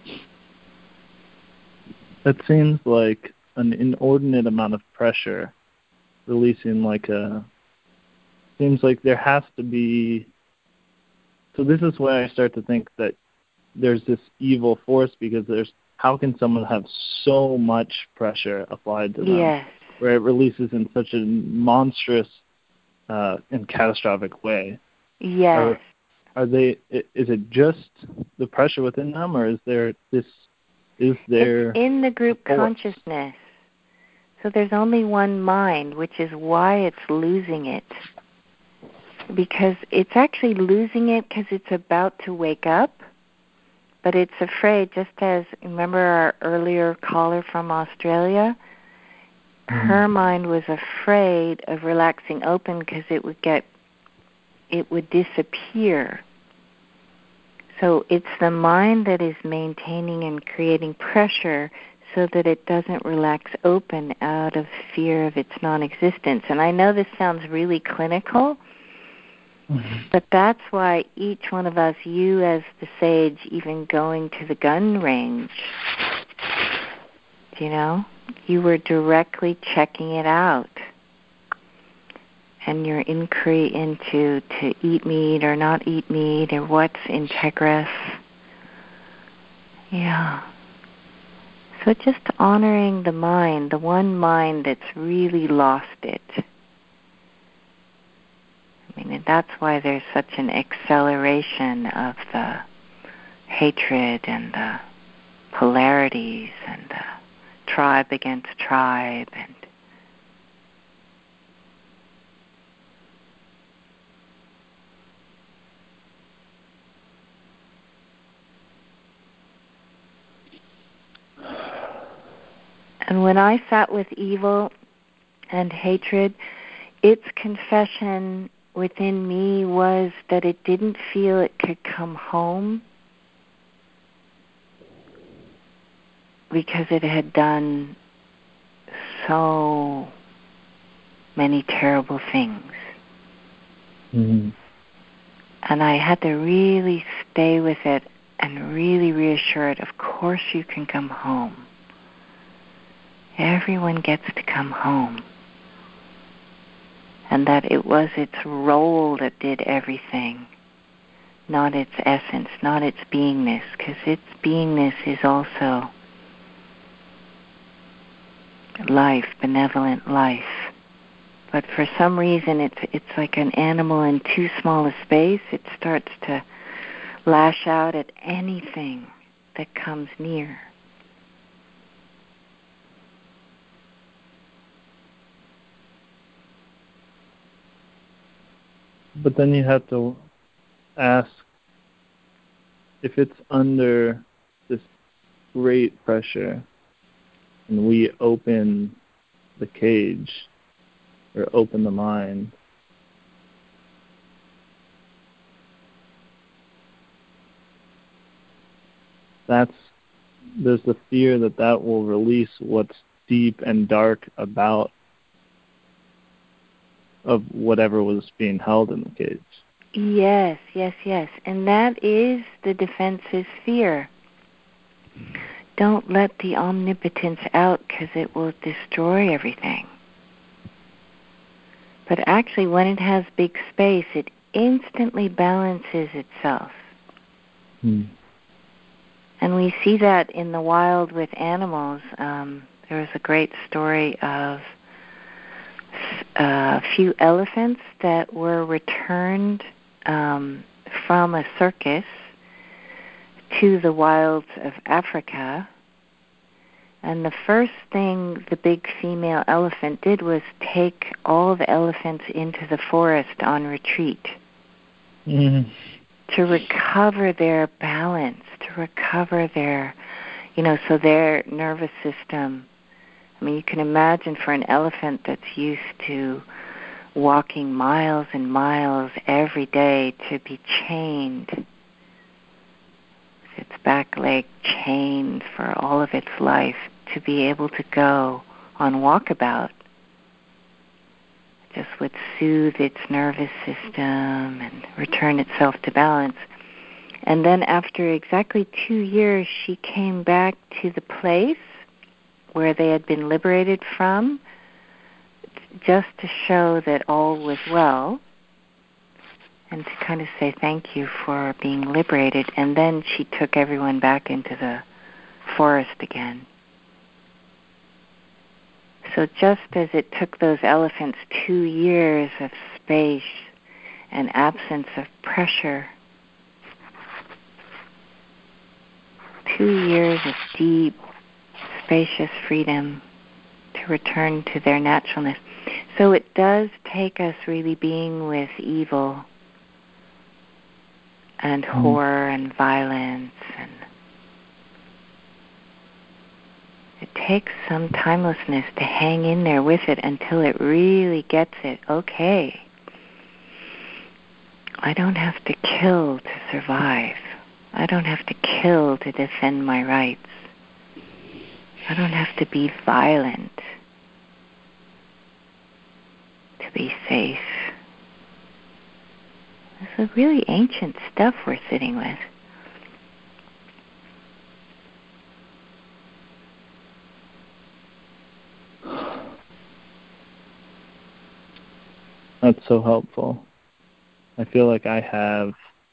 That seems like an inordinate amount of pressure, releasing like a, seems like there has to be, so this is where I start to think that there's this evil force, because there's, how can someone have so much pressure applied to them? Yes. Where it releases in such a monstrous uh, and catastrophic way. Yes. Are, are they? Is it just the pressure within them, or is there this? Is there? It's in the group consciousness. So there's only one mind, which is why it's losing it. Because it's actually losing it because it's about to wake up. But it's afraid, just as, remember our earlier caller from Australia? Mm-hmm. Her mind was afraid of relaxing open because it would get, it would disappear. So it's the mind that is maintaining and creating pressure so that it doesn't relax open out of fear of its non-existence. And I know this sounds really clinical, mm-hmm. but that's why each one of us, you as the sage, even going to the gun range, you know, you were directly checking it out. And your inquiry into to eat meat or not eat meat, or what's integrous. Yeah. So just honoring the mind, the one mind that's really lost it. I mean, and that's why there's such an acceleration of the hatred and the polarities and the tribe against tribe, and And when I sat with evil and hatred, its confession within me was that it didn't feel it could come home because it had done so many terrible things. Mm-hmm. And I had to really stay with it and really reassure it, of course you can come home. Everyone gets to come home. And that it was its role that did everything, not its essence, not its beingness, because its beingness is also life, benevolent life. But for some reason, it's it's like an animal in too small a space. It starts to lash out at anything that comes near. But then you have to ask, if it's under this great pressure and we open the cage or open the mind, that's there's the fear that that will release what's deep and dark about of whatever was being held in the cage. Yes, yes, yes. And that is the defense's fear. Don't let the omnipotence out because it will destroy everything. But actually, when it has big space, it instantly balances itself. Hmm. And we see that in the wild with animals. Um, there was a great story of a few elephants that were returned um, from a circus to the wilds of Africa. And the first thing the big female elephant did was take all the elephants into the forest on retreat. Mm-hmm. To recover their balance, to recover their, you know, so their nervous system. I mean, you can imagine for an elephant that's used to walking miles and miles every day to be chained, with its back leg chained for all of its life, to be able to go on walkabout just would soothe its nervous system and return itself to balance. And then after exactly two years, she came back to the place where they had been liberated from, just to show that all was well and to kind of say thank you for being liberated. And then she took everyone back into the forest again. So just as it took those elephants two years of space and absence of pressure, two years of deep, spacious freedom to return to their naturalness. So it does take us really being with evil and mm. horror and violence, and it takes some timelessness to hang in there with it until it really gets it. Okay, I don't have to kill to survive. I don't have to kill to defend my rights. I don't have to be violent to be safe. This is really ancient stuff we're sitting with. That's so helpful. I feel like I have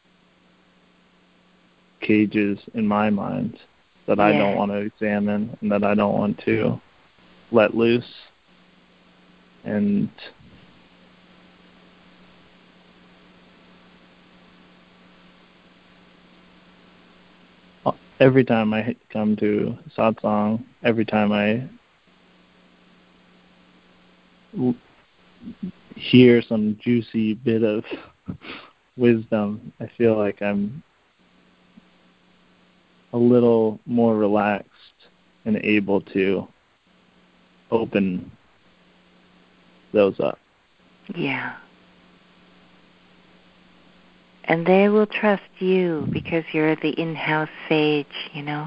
cages in my mind that yeah. I don't want to examine and that I don't want to let loose. And every time I come to satsang, every time I hear some juicy bit of wisdom, I feel like I'm a little more relaxed and able to open those up. Yeah. And they will trust you because you're the in-house sage, you know.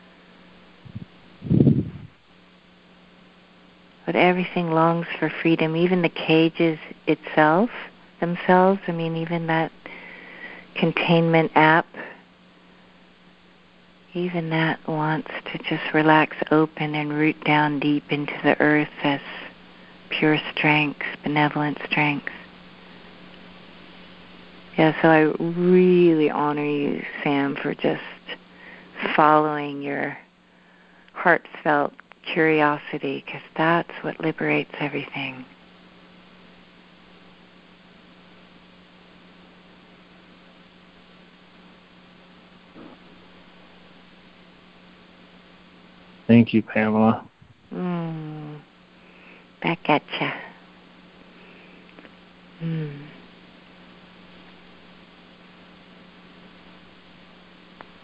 But everything longs for freedom, even the cages itself, themselves. I mean, even that containment app, even that wants to just relax open and root down deep into the earth as pure strength, benevolent strength. Yeah, so I really honor you, Sam, for just following your heartfelt curiosity, because that's what liberates everything. Thank you, Pamela. Mm. Back at ya. Mm.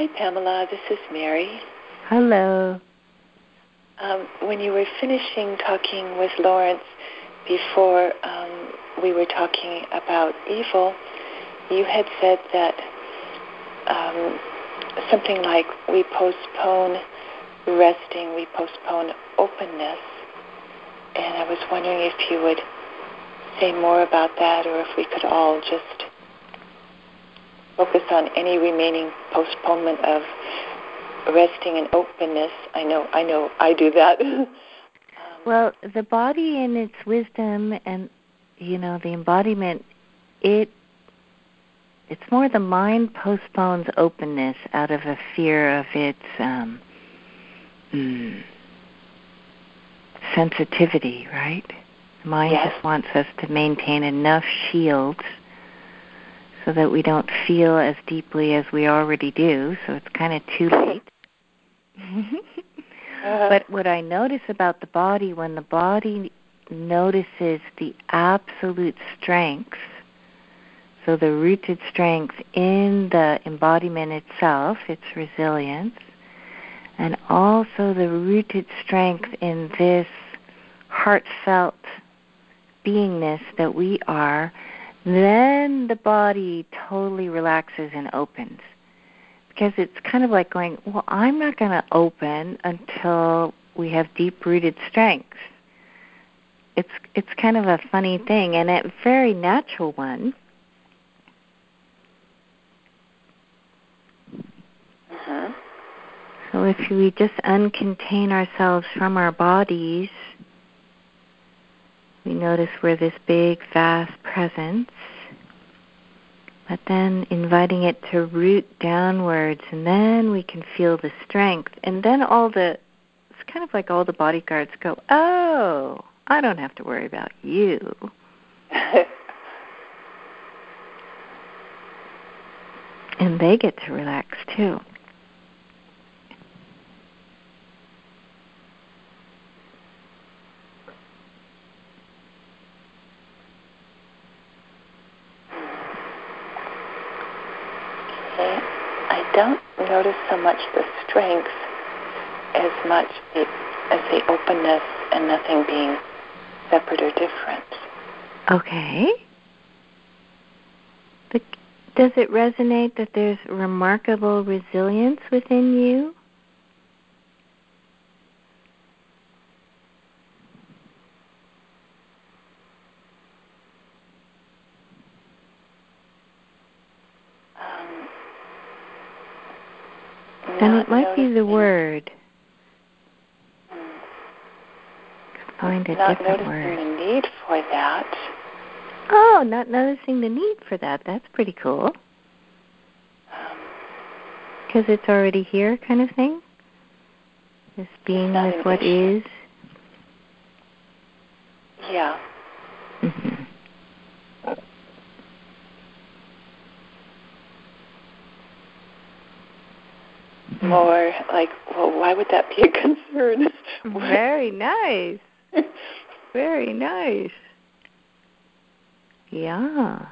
Hi, Pamela. This is Mary. Hello. Um, when you were finishing talking with Lawrence before um, we were talking about evil, you had said that um, something like we postpone resting, we postpone openness. And I was wondering if you would say more about that, or if we could all just focus on any remaining postponement of resting and openness. I know, I know, I do that. um, well, the body in its wisdom and, you know, the embodiment, it it's more the mind postpones openness out of a fear of its um, mm, sensitivity, right? The mind yes. just wants us to maintain enough shields so that we don't feel as deeply as we already do, so it's kind of too late. uh-huh. But what I notice about the body, when the body notices the absolute strength, so the rooted strength in the embodiment itself, its resilience, and also the rooted strength in this heartfelt beingness that we are, then the body totally relaxes and opens. Because it's kind of like going, well, I'm not going to open until we have deep-rooted strength. It's it's kind of a funny thing, and a very natural one. Uh-huh. So if we just uncontain ourselves from our bodies, we notice we're this big, vast presence, but then inviting it to root downwards, and then we can feel the strength. And then all the, it's kind of like all the bodyguards go, oh, I don't have to worry about you. And they get to relax too. I don't notice so much the strength as much the, as the openness and nothing being separate or different. Okay. But does it resonate that there's remarkable resilience within you? Um, and it might be the word. Find a not different noticing word. the need for that. Oh, not noticing the need for that. That's pretty cool. Because um, it's already here kind of thing? This being with what issue. Is? Yeah. Mm-hmm. More like, well, why would that be a concern? Very nice. Very nice. Yeah.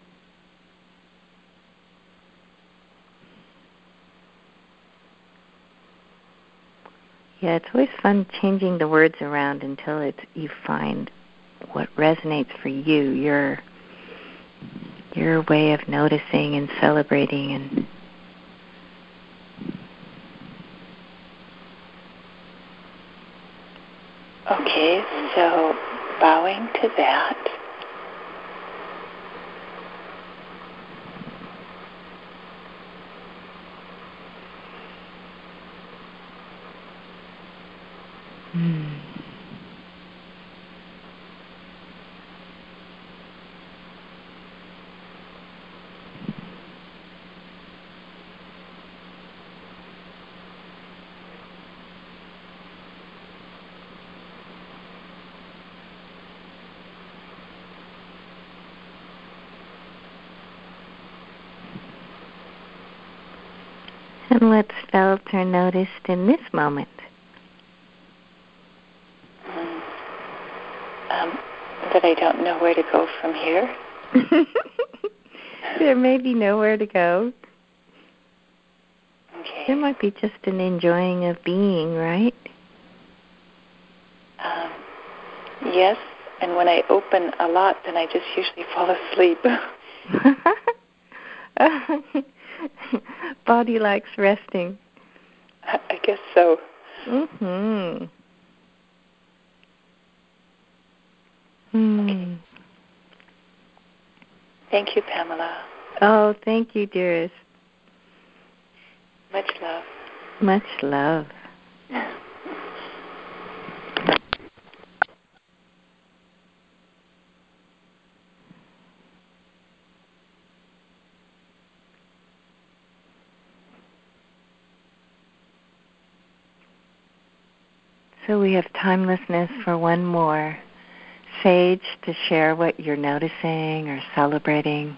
Yeah, it's always fun changing the words around until it's you find what resonates for you, your your way of noticing and celebrating and okay, so bowing to that. Hmm. And what's felt or noticed in this moment? Mm. Um, that I don't know where to go from here. There may be nowhere to go. There might be just an enjoying of being, right? Um, yes, and when I open a lot, then I just usually fall asleep. Body likes resting. I guess so. Mm-hmm. Hmm. Thank you, Pamela. Oh, thank you, dearest. Much love. Much love. So we have timelessness for one more. Sage, to share what you're noticing or celebrating.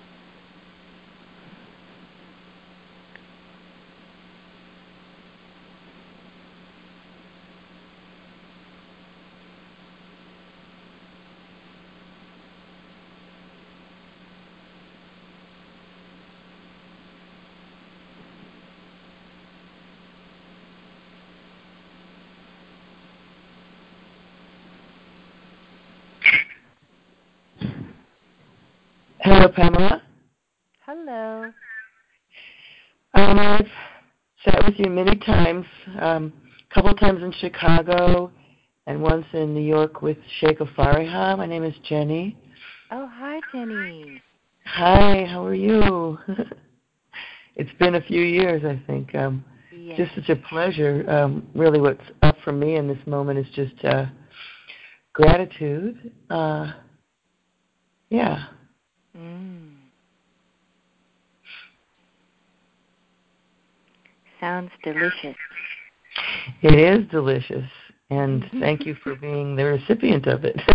Hello, Pamela. Hello. Um, I've sat with you many times, um, a couple of times in Chicago and once in New York with Sheikh Fariha. My name is Jenny. Oh, hi, Jenny. Hi, how are you? It's been a few years, I think. Um, Yes. Just such a pleasure. Um, really what's up for me in this moment is just uh, gratitude. Uh, yeah. Mm. Sounds delicious. It is delicious, and thank you for being the recipient of it.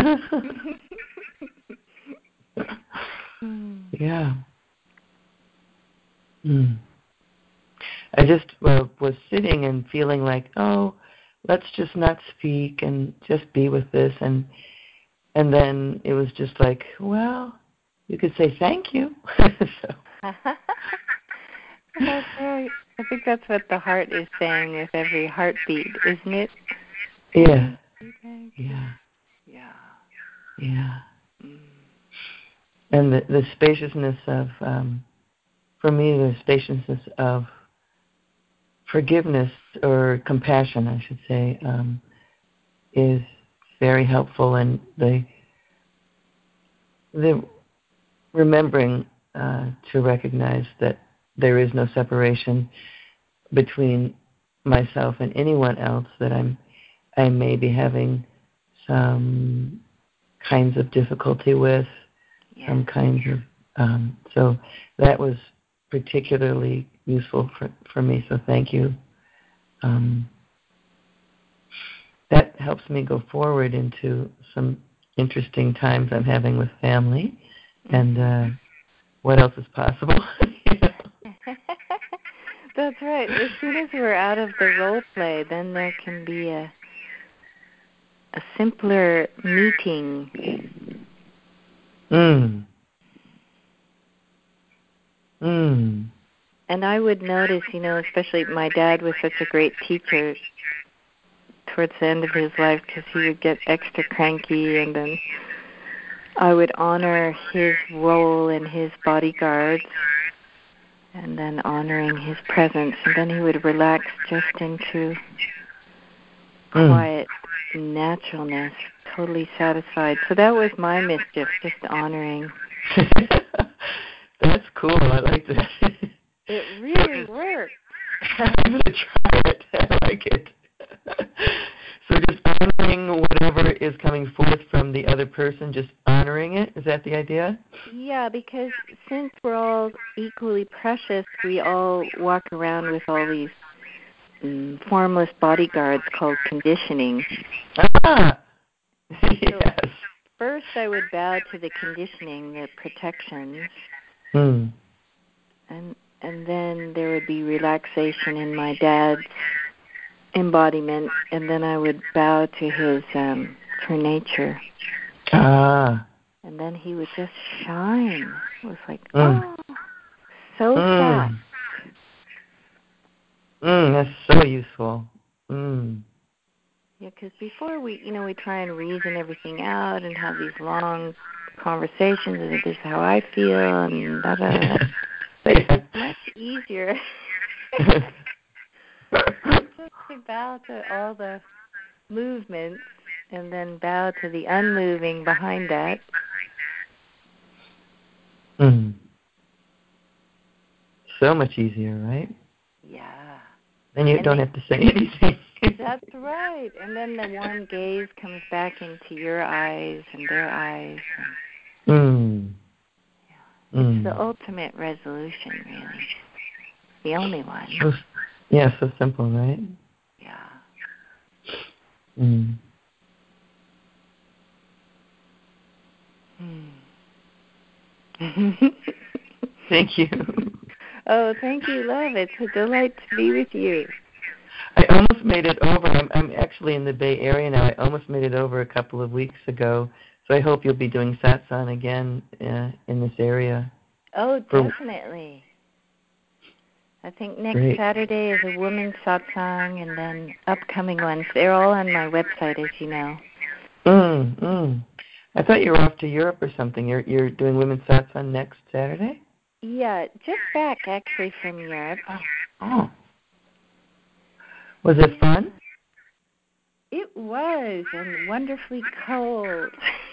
Yeah. Mm. I just uh, was sitting and feeling like, oh, let's just not speak and just be with this, and and then it was just like, well, you could say thank you. So. That's right. I think that's what the heart is saying with every heartbeat, isn't it? Yeah. Thank you. Yeah. Yeah. Yeah. Mm. And the, the spaciousness of, um, for me, the spaciousness of forgiveness or compassion, I should say, um, is very helpful, and the the remembering uh, to recognize that there is no separation between myself and anyone else, that I'm I may be having some kinds of difficulty with, Yes. some kinds of um, so that was particularly useful for, for me. So thank you. Um, that helps me go forward into some interesting times I'm having with family, mm-hmm. and uh, what else is possible. You know? That's right. As soon as we're out of the role play, then there can be a a simpler meeting. Mm. Mm. And I would notice, you know, especially my dad was such a great teacher towards the end of his life, because he would get extra cranky, and then I would honor his role in his bodyguards, and then honoring his presence, and then he would relax just into quiet mm. naturalness, totally satisfied. So that was my mischief, just honoring. That's cool. I like that. It really worked. I'm going to try it. I like it. So just honoring whatever is coming forth from the other person, just honoring it. Is that the idea? Yeah, because since we're all equally precious, we all walk around with all these um, formless bodyguards called conditioning. Ah, yes. So first I would bow to the conditioning, the protections, hmm. and and then there would be relaxation in my dad's embodiment, and then I would bow to his um, true nature. Ah. And then he would just shine. It was like, mm. oh, so mm. fast. Mm, that's so useful. Mm. Yeah, because before we, you know, we try and reason everything out and have these long conversations, and this is how I feel, and da da da. But Yeah. it's much easier just to bow to all the movements and then bow to the unmoving behind that. Mm. So much easier, right? Yeah. Then you And don't they, have to say anything. That's right. And then the warm gaze comes back into your eyes and their eyes. And, mm. yeah. It's Mm. the ultimate resolution, really. The only one. So, yeah, so simple, right? Yeah. Mm. Hmm. Thank you. Oh, thank you, love. It's a delight to be with you. I almost made it over. I'm, I'm actually in the Bay Area now. I almost made it over a couple of weeks ago. So I hope you'll be doing satsang again uh, in this area. Oh, For, definitely. I think next great. Saturday is a women's satsang, and then upcoming ones. They're all on my website, as you know. Mm, mm. I thought you were off to Europe or something. You're you're doing women's satsang next Saturday? Yeah, just back actually from Europe. Oh. Was it fun? It was, and wonderfully cold.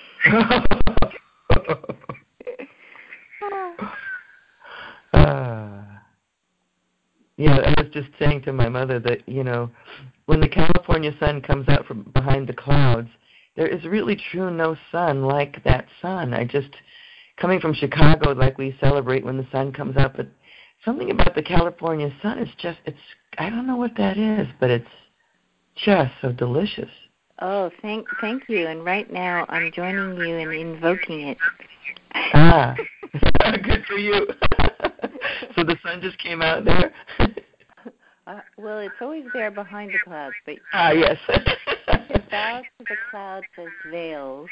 uh, yeah, I was just saying to my mother that, you know, when the California sun comes out from behind the clouds, there is really true no sun like that sun. I just, coming from Chicago, like we celebrate when the sun comes up, but something about the California sun is just, it's, I don't know what that is, but it's just so delicious. Oh, thank thank you. And right now I'm joining you in invoking it. Ah, good for you. So the sun just came out there? Uh, well, it's always there behind the clouds, but ah, yes. it bows to the clouds as veils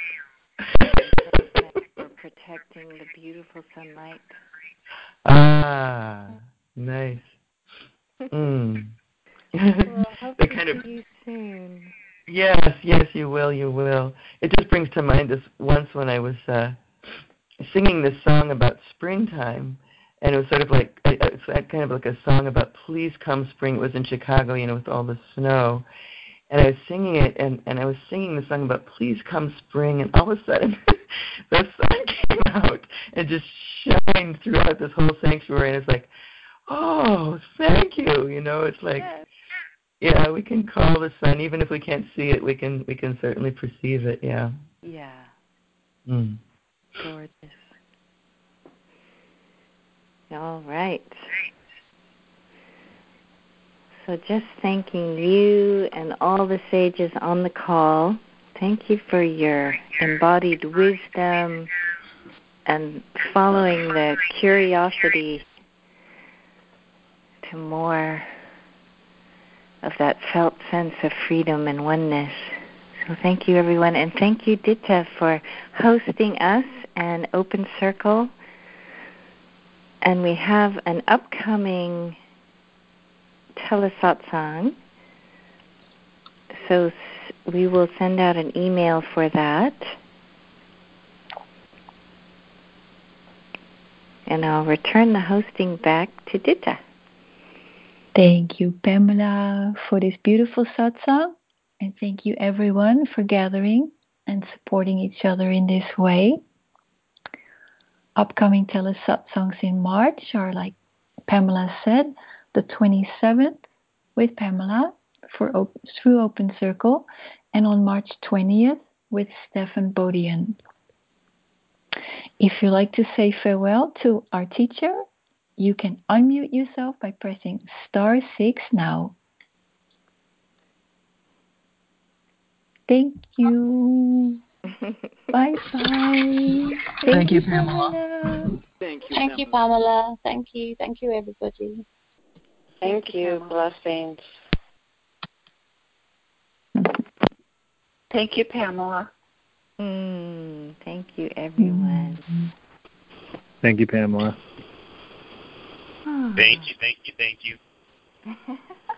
for protecting the beautiful sunlight. Ah, nice. Mm. Well, I hope to kind of, see you soon. Yes, yes, you will, you will. It just brings to mind this once when I was uh, singing this song about springtime, and it was sort of like it's kind of like a song about please come spring. It was in Chicago, you know, with all the snow, and I was singing it, and, and I was singing the song about please come spring, and all of a sudden the sun came out and just shined throughout this whole sanctuary, and it's like, oh, thank you, you know, it's like. Yes. Yeah, we can call the sun, even if we can't see it. We can we can certainly perceive it. Yeah. Yeah. Mm. Gorgeous. All right. So just thanking you and all the sages on the call. Thank you for your embodied wisdom and following the curiosity to more of that felt sense of freedom and oneness. So thank you, everyone. And thank you, Ditta, for hosting us and Open Circle. And we have an upcoming telesatsang. So we will send out an email for that. And I'll return the hosting back to Ditta. Thank you, Pamela, for this beautiful satsang. And thank you, everyone, for gathering and supporting each other in this way. Upcoming telesatsangs in March are, like Pamela said, the twenty-seventh with Pamela for op- through Open Circle, and on March twentieth with Stefan Bodian. If you like to say farewell to our teacher, you can unmute yourself by pressing star six now. Thank you. Bye bye. Thank, Thank you, you, Pamela. Pamela. Thank you, Thank Pamela. you, Pamela. Thank you. Thank you, everybody. Thank, Thank you, you. Pamela. Blessings. Thank you, Pamela. Mm, thank you, everyone. Thank you, Pamela. Oh. Thank you, thank you, thank you.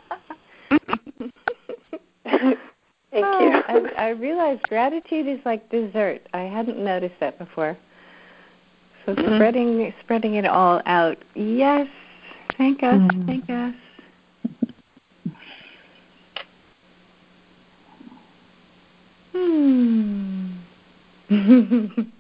I, I realized gratitude is like dessert. I hadn't noticed that before. So mm-hmm. spreading spreading it all out. Yes, thank us, mm-hmm. thank us. Hmm.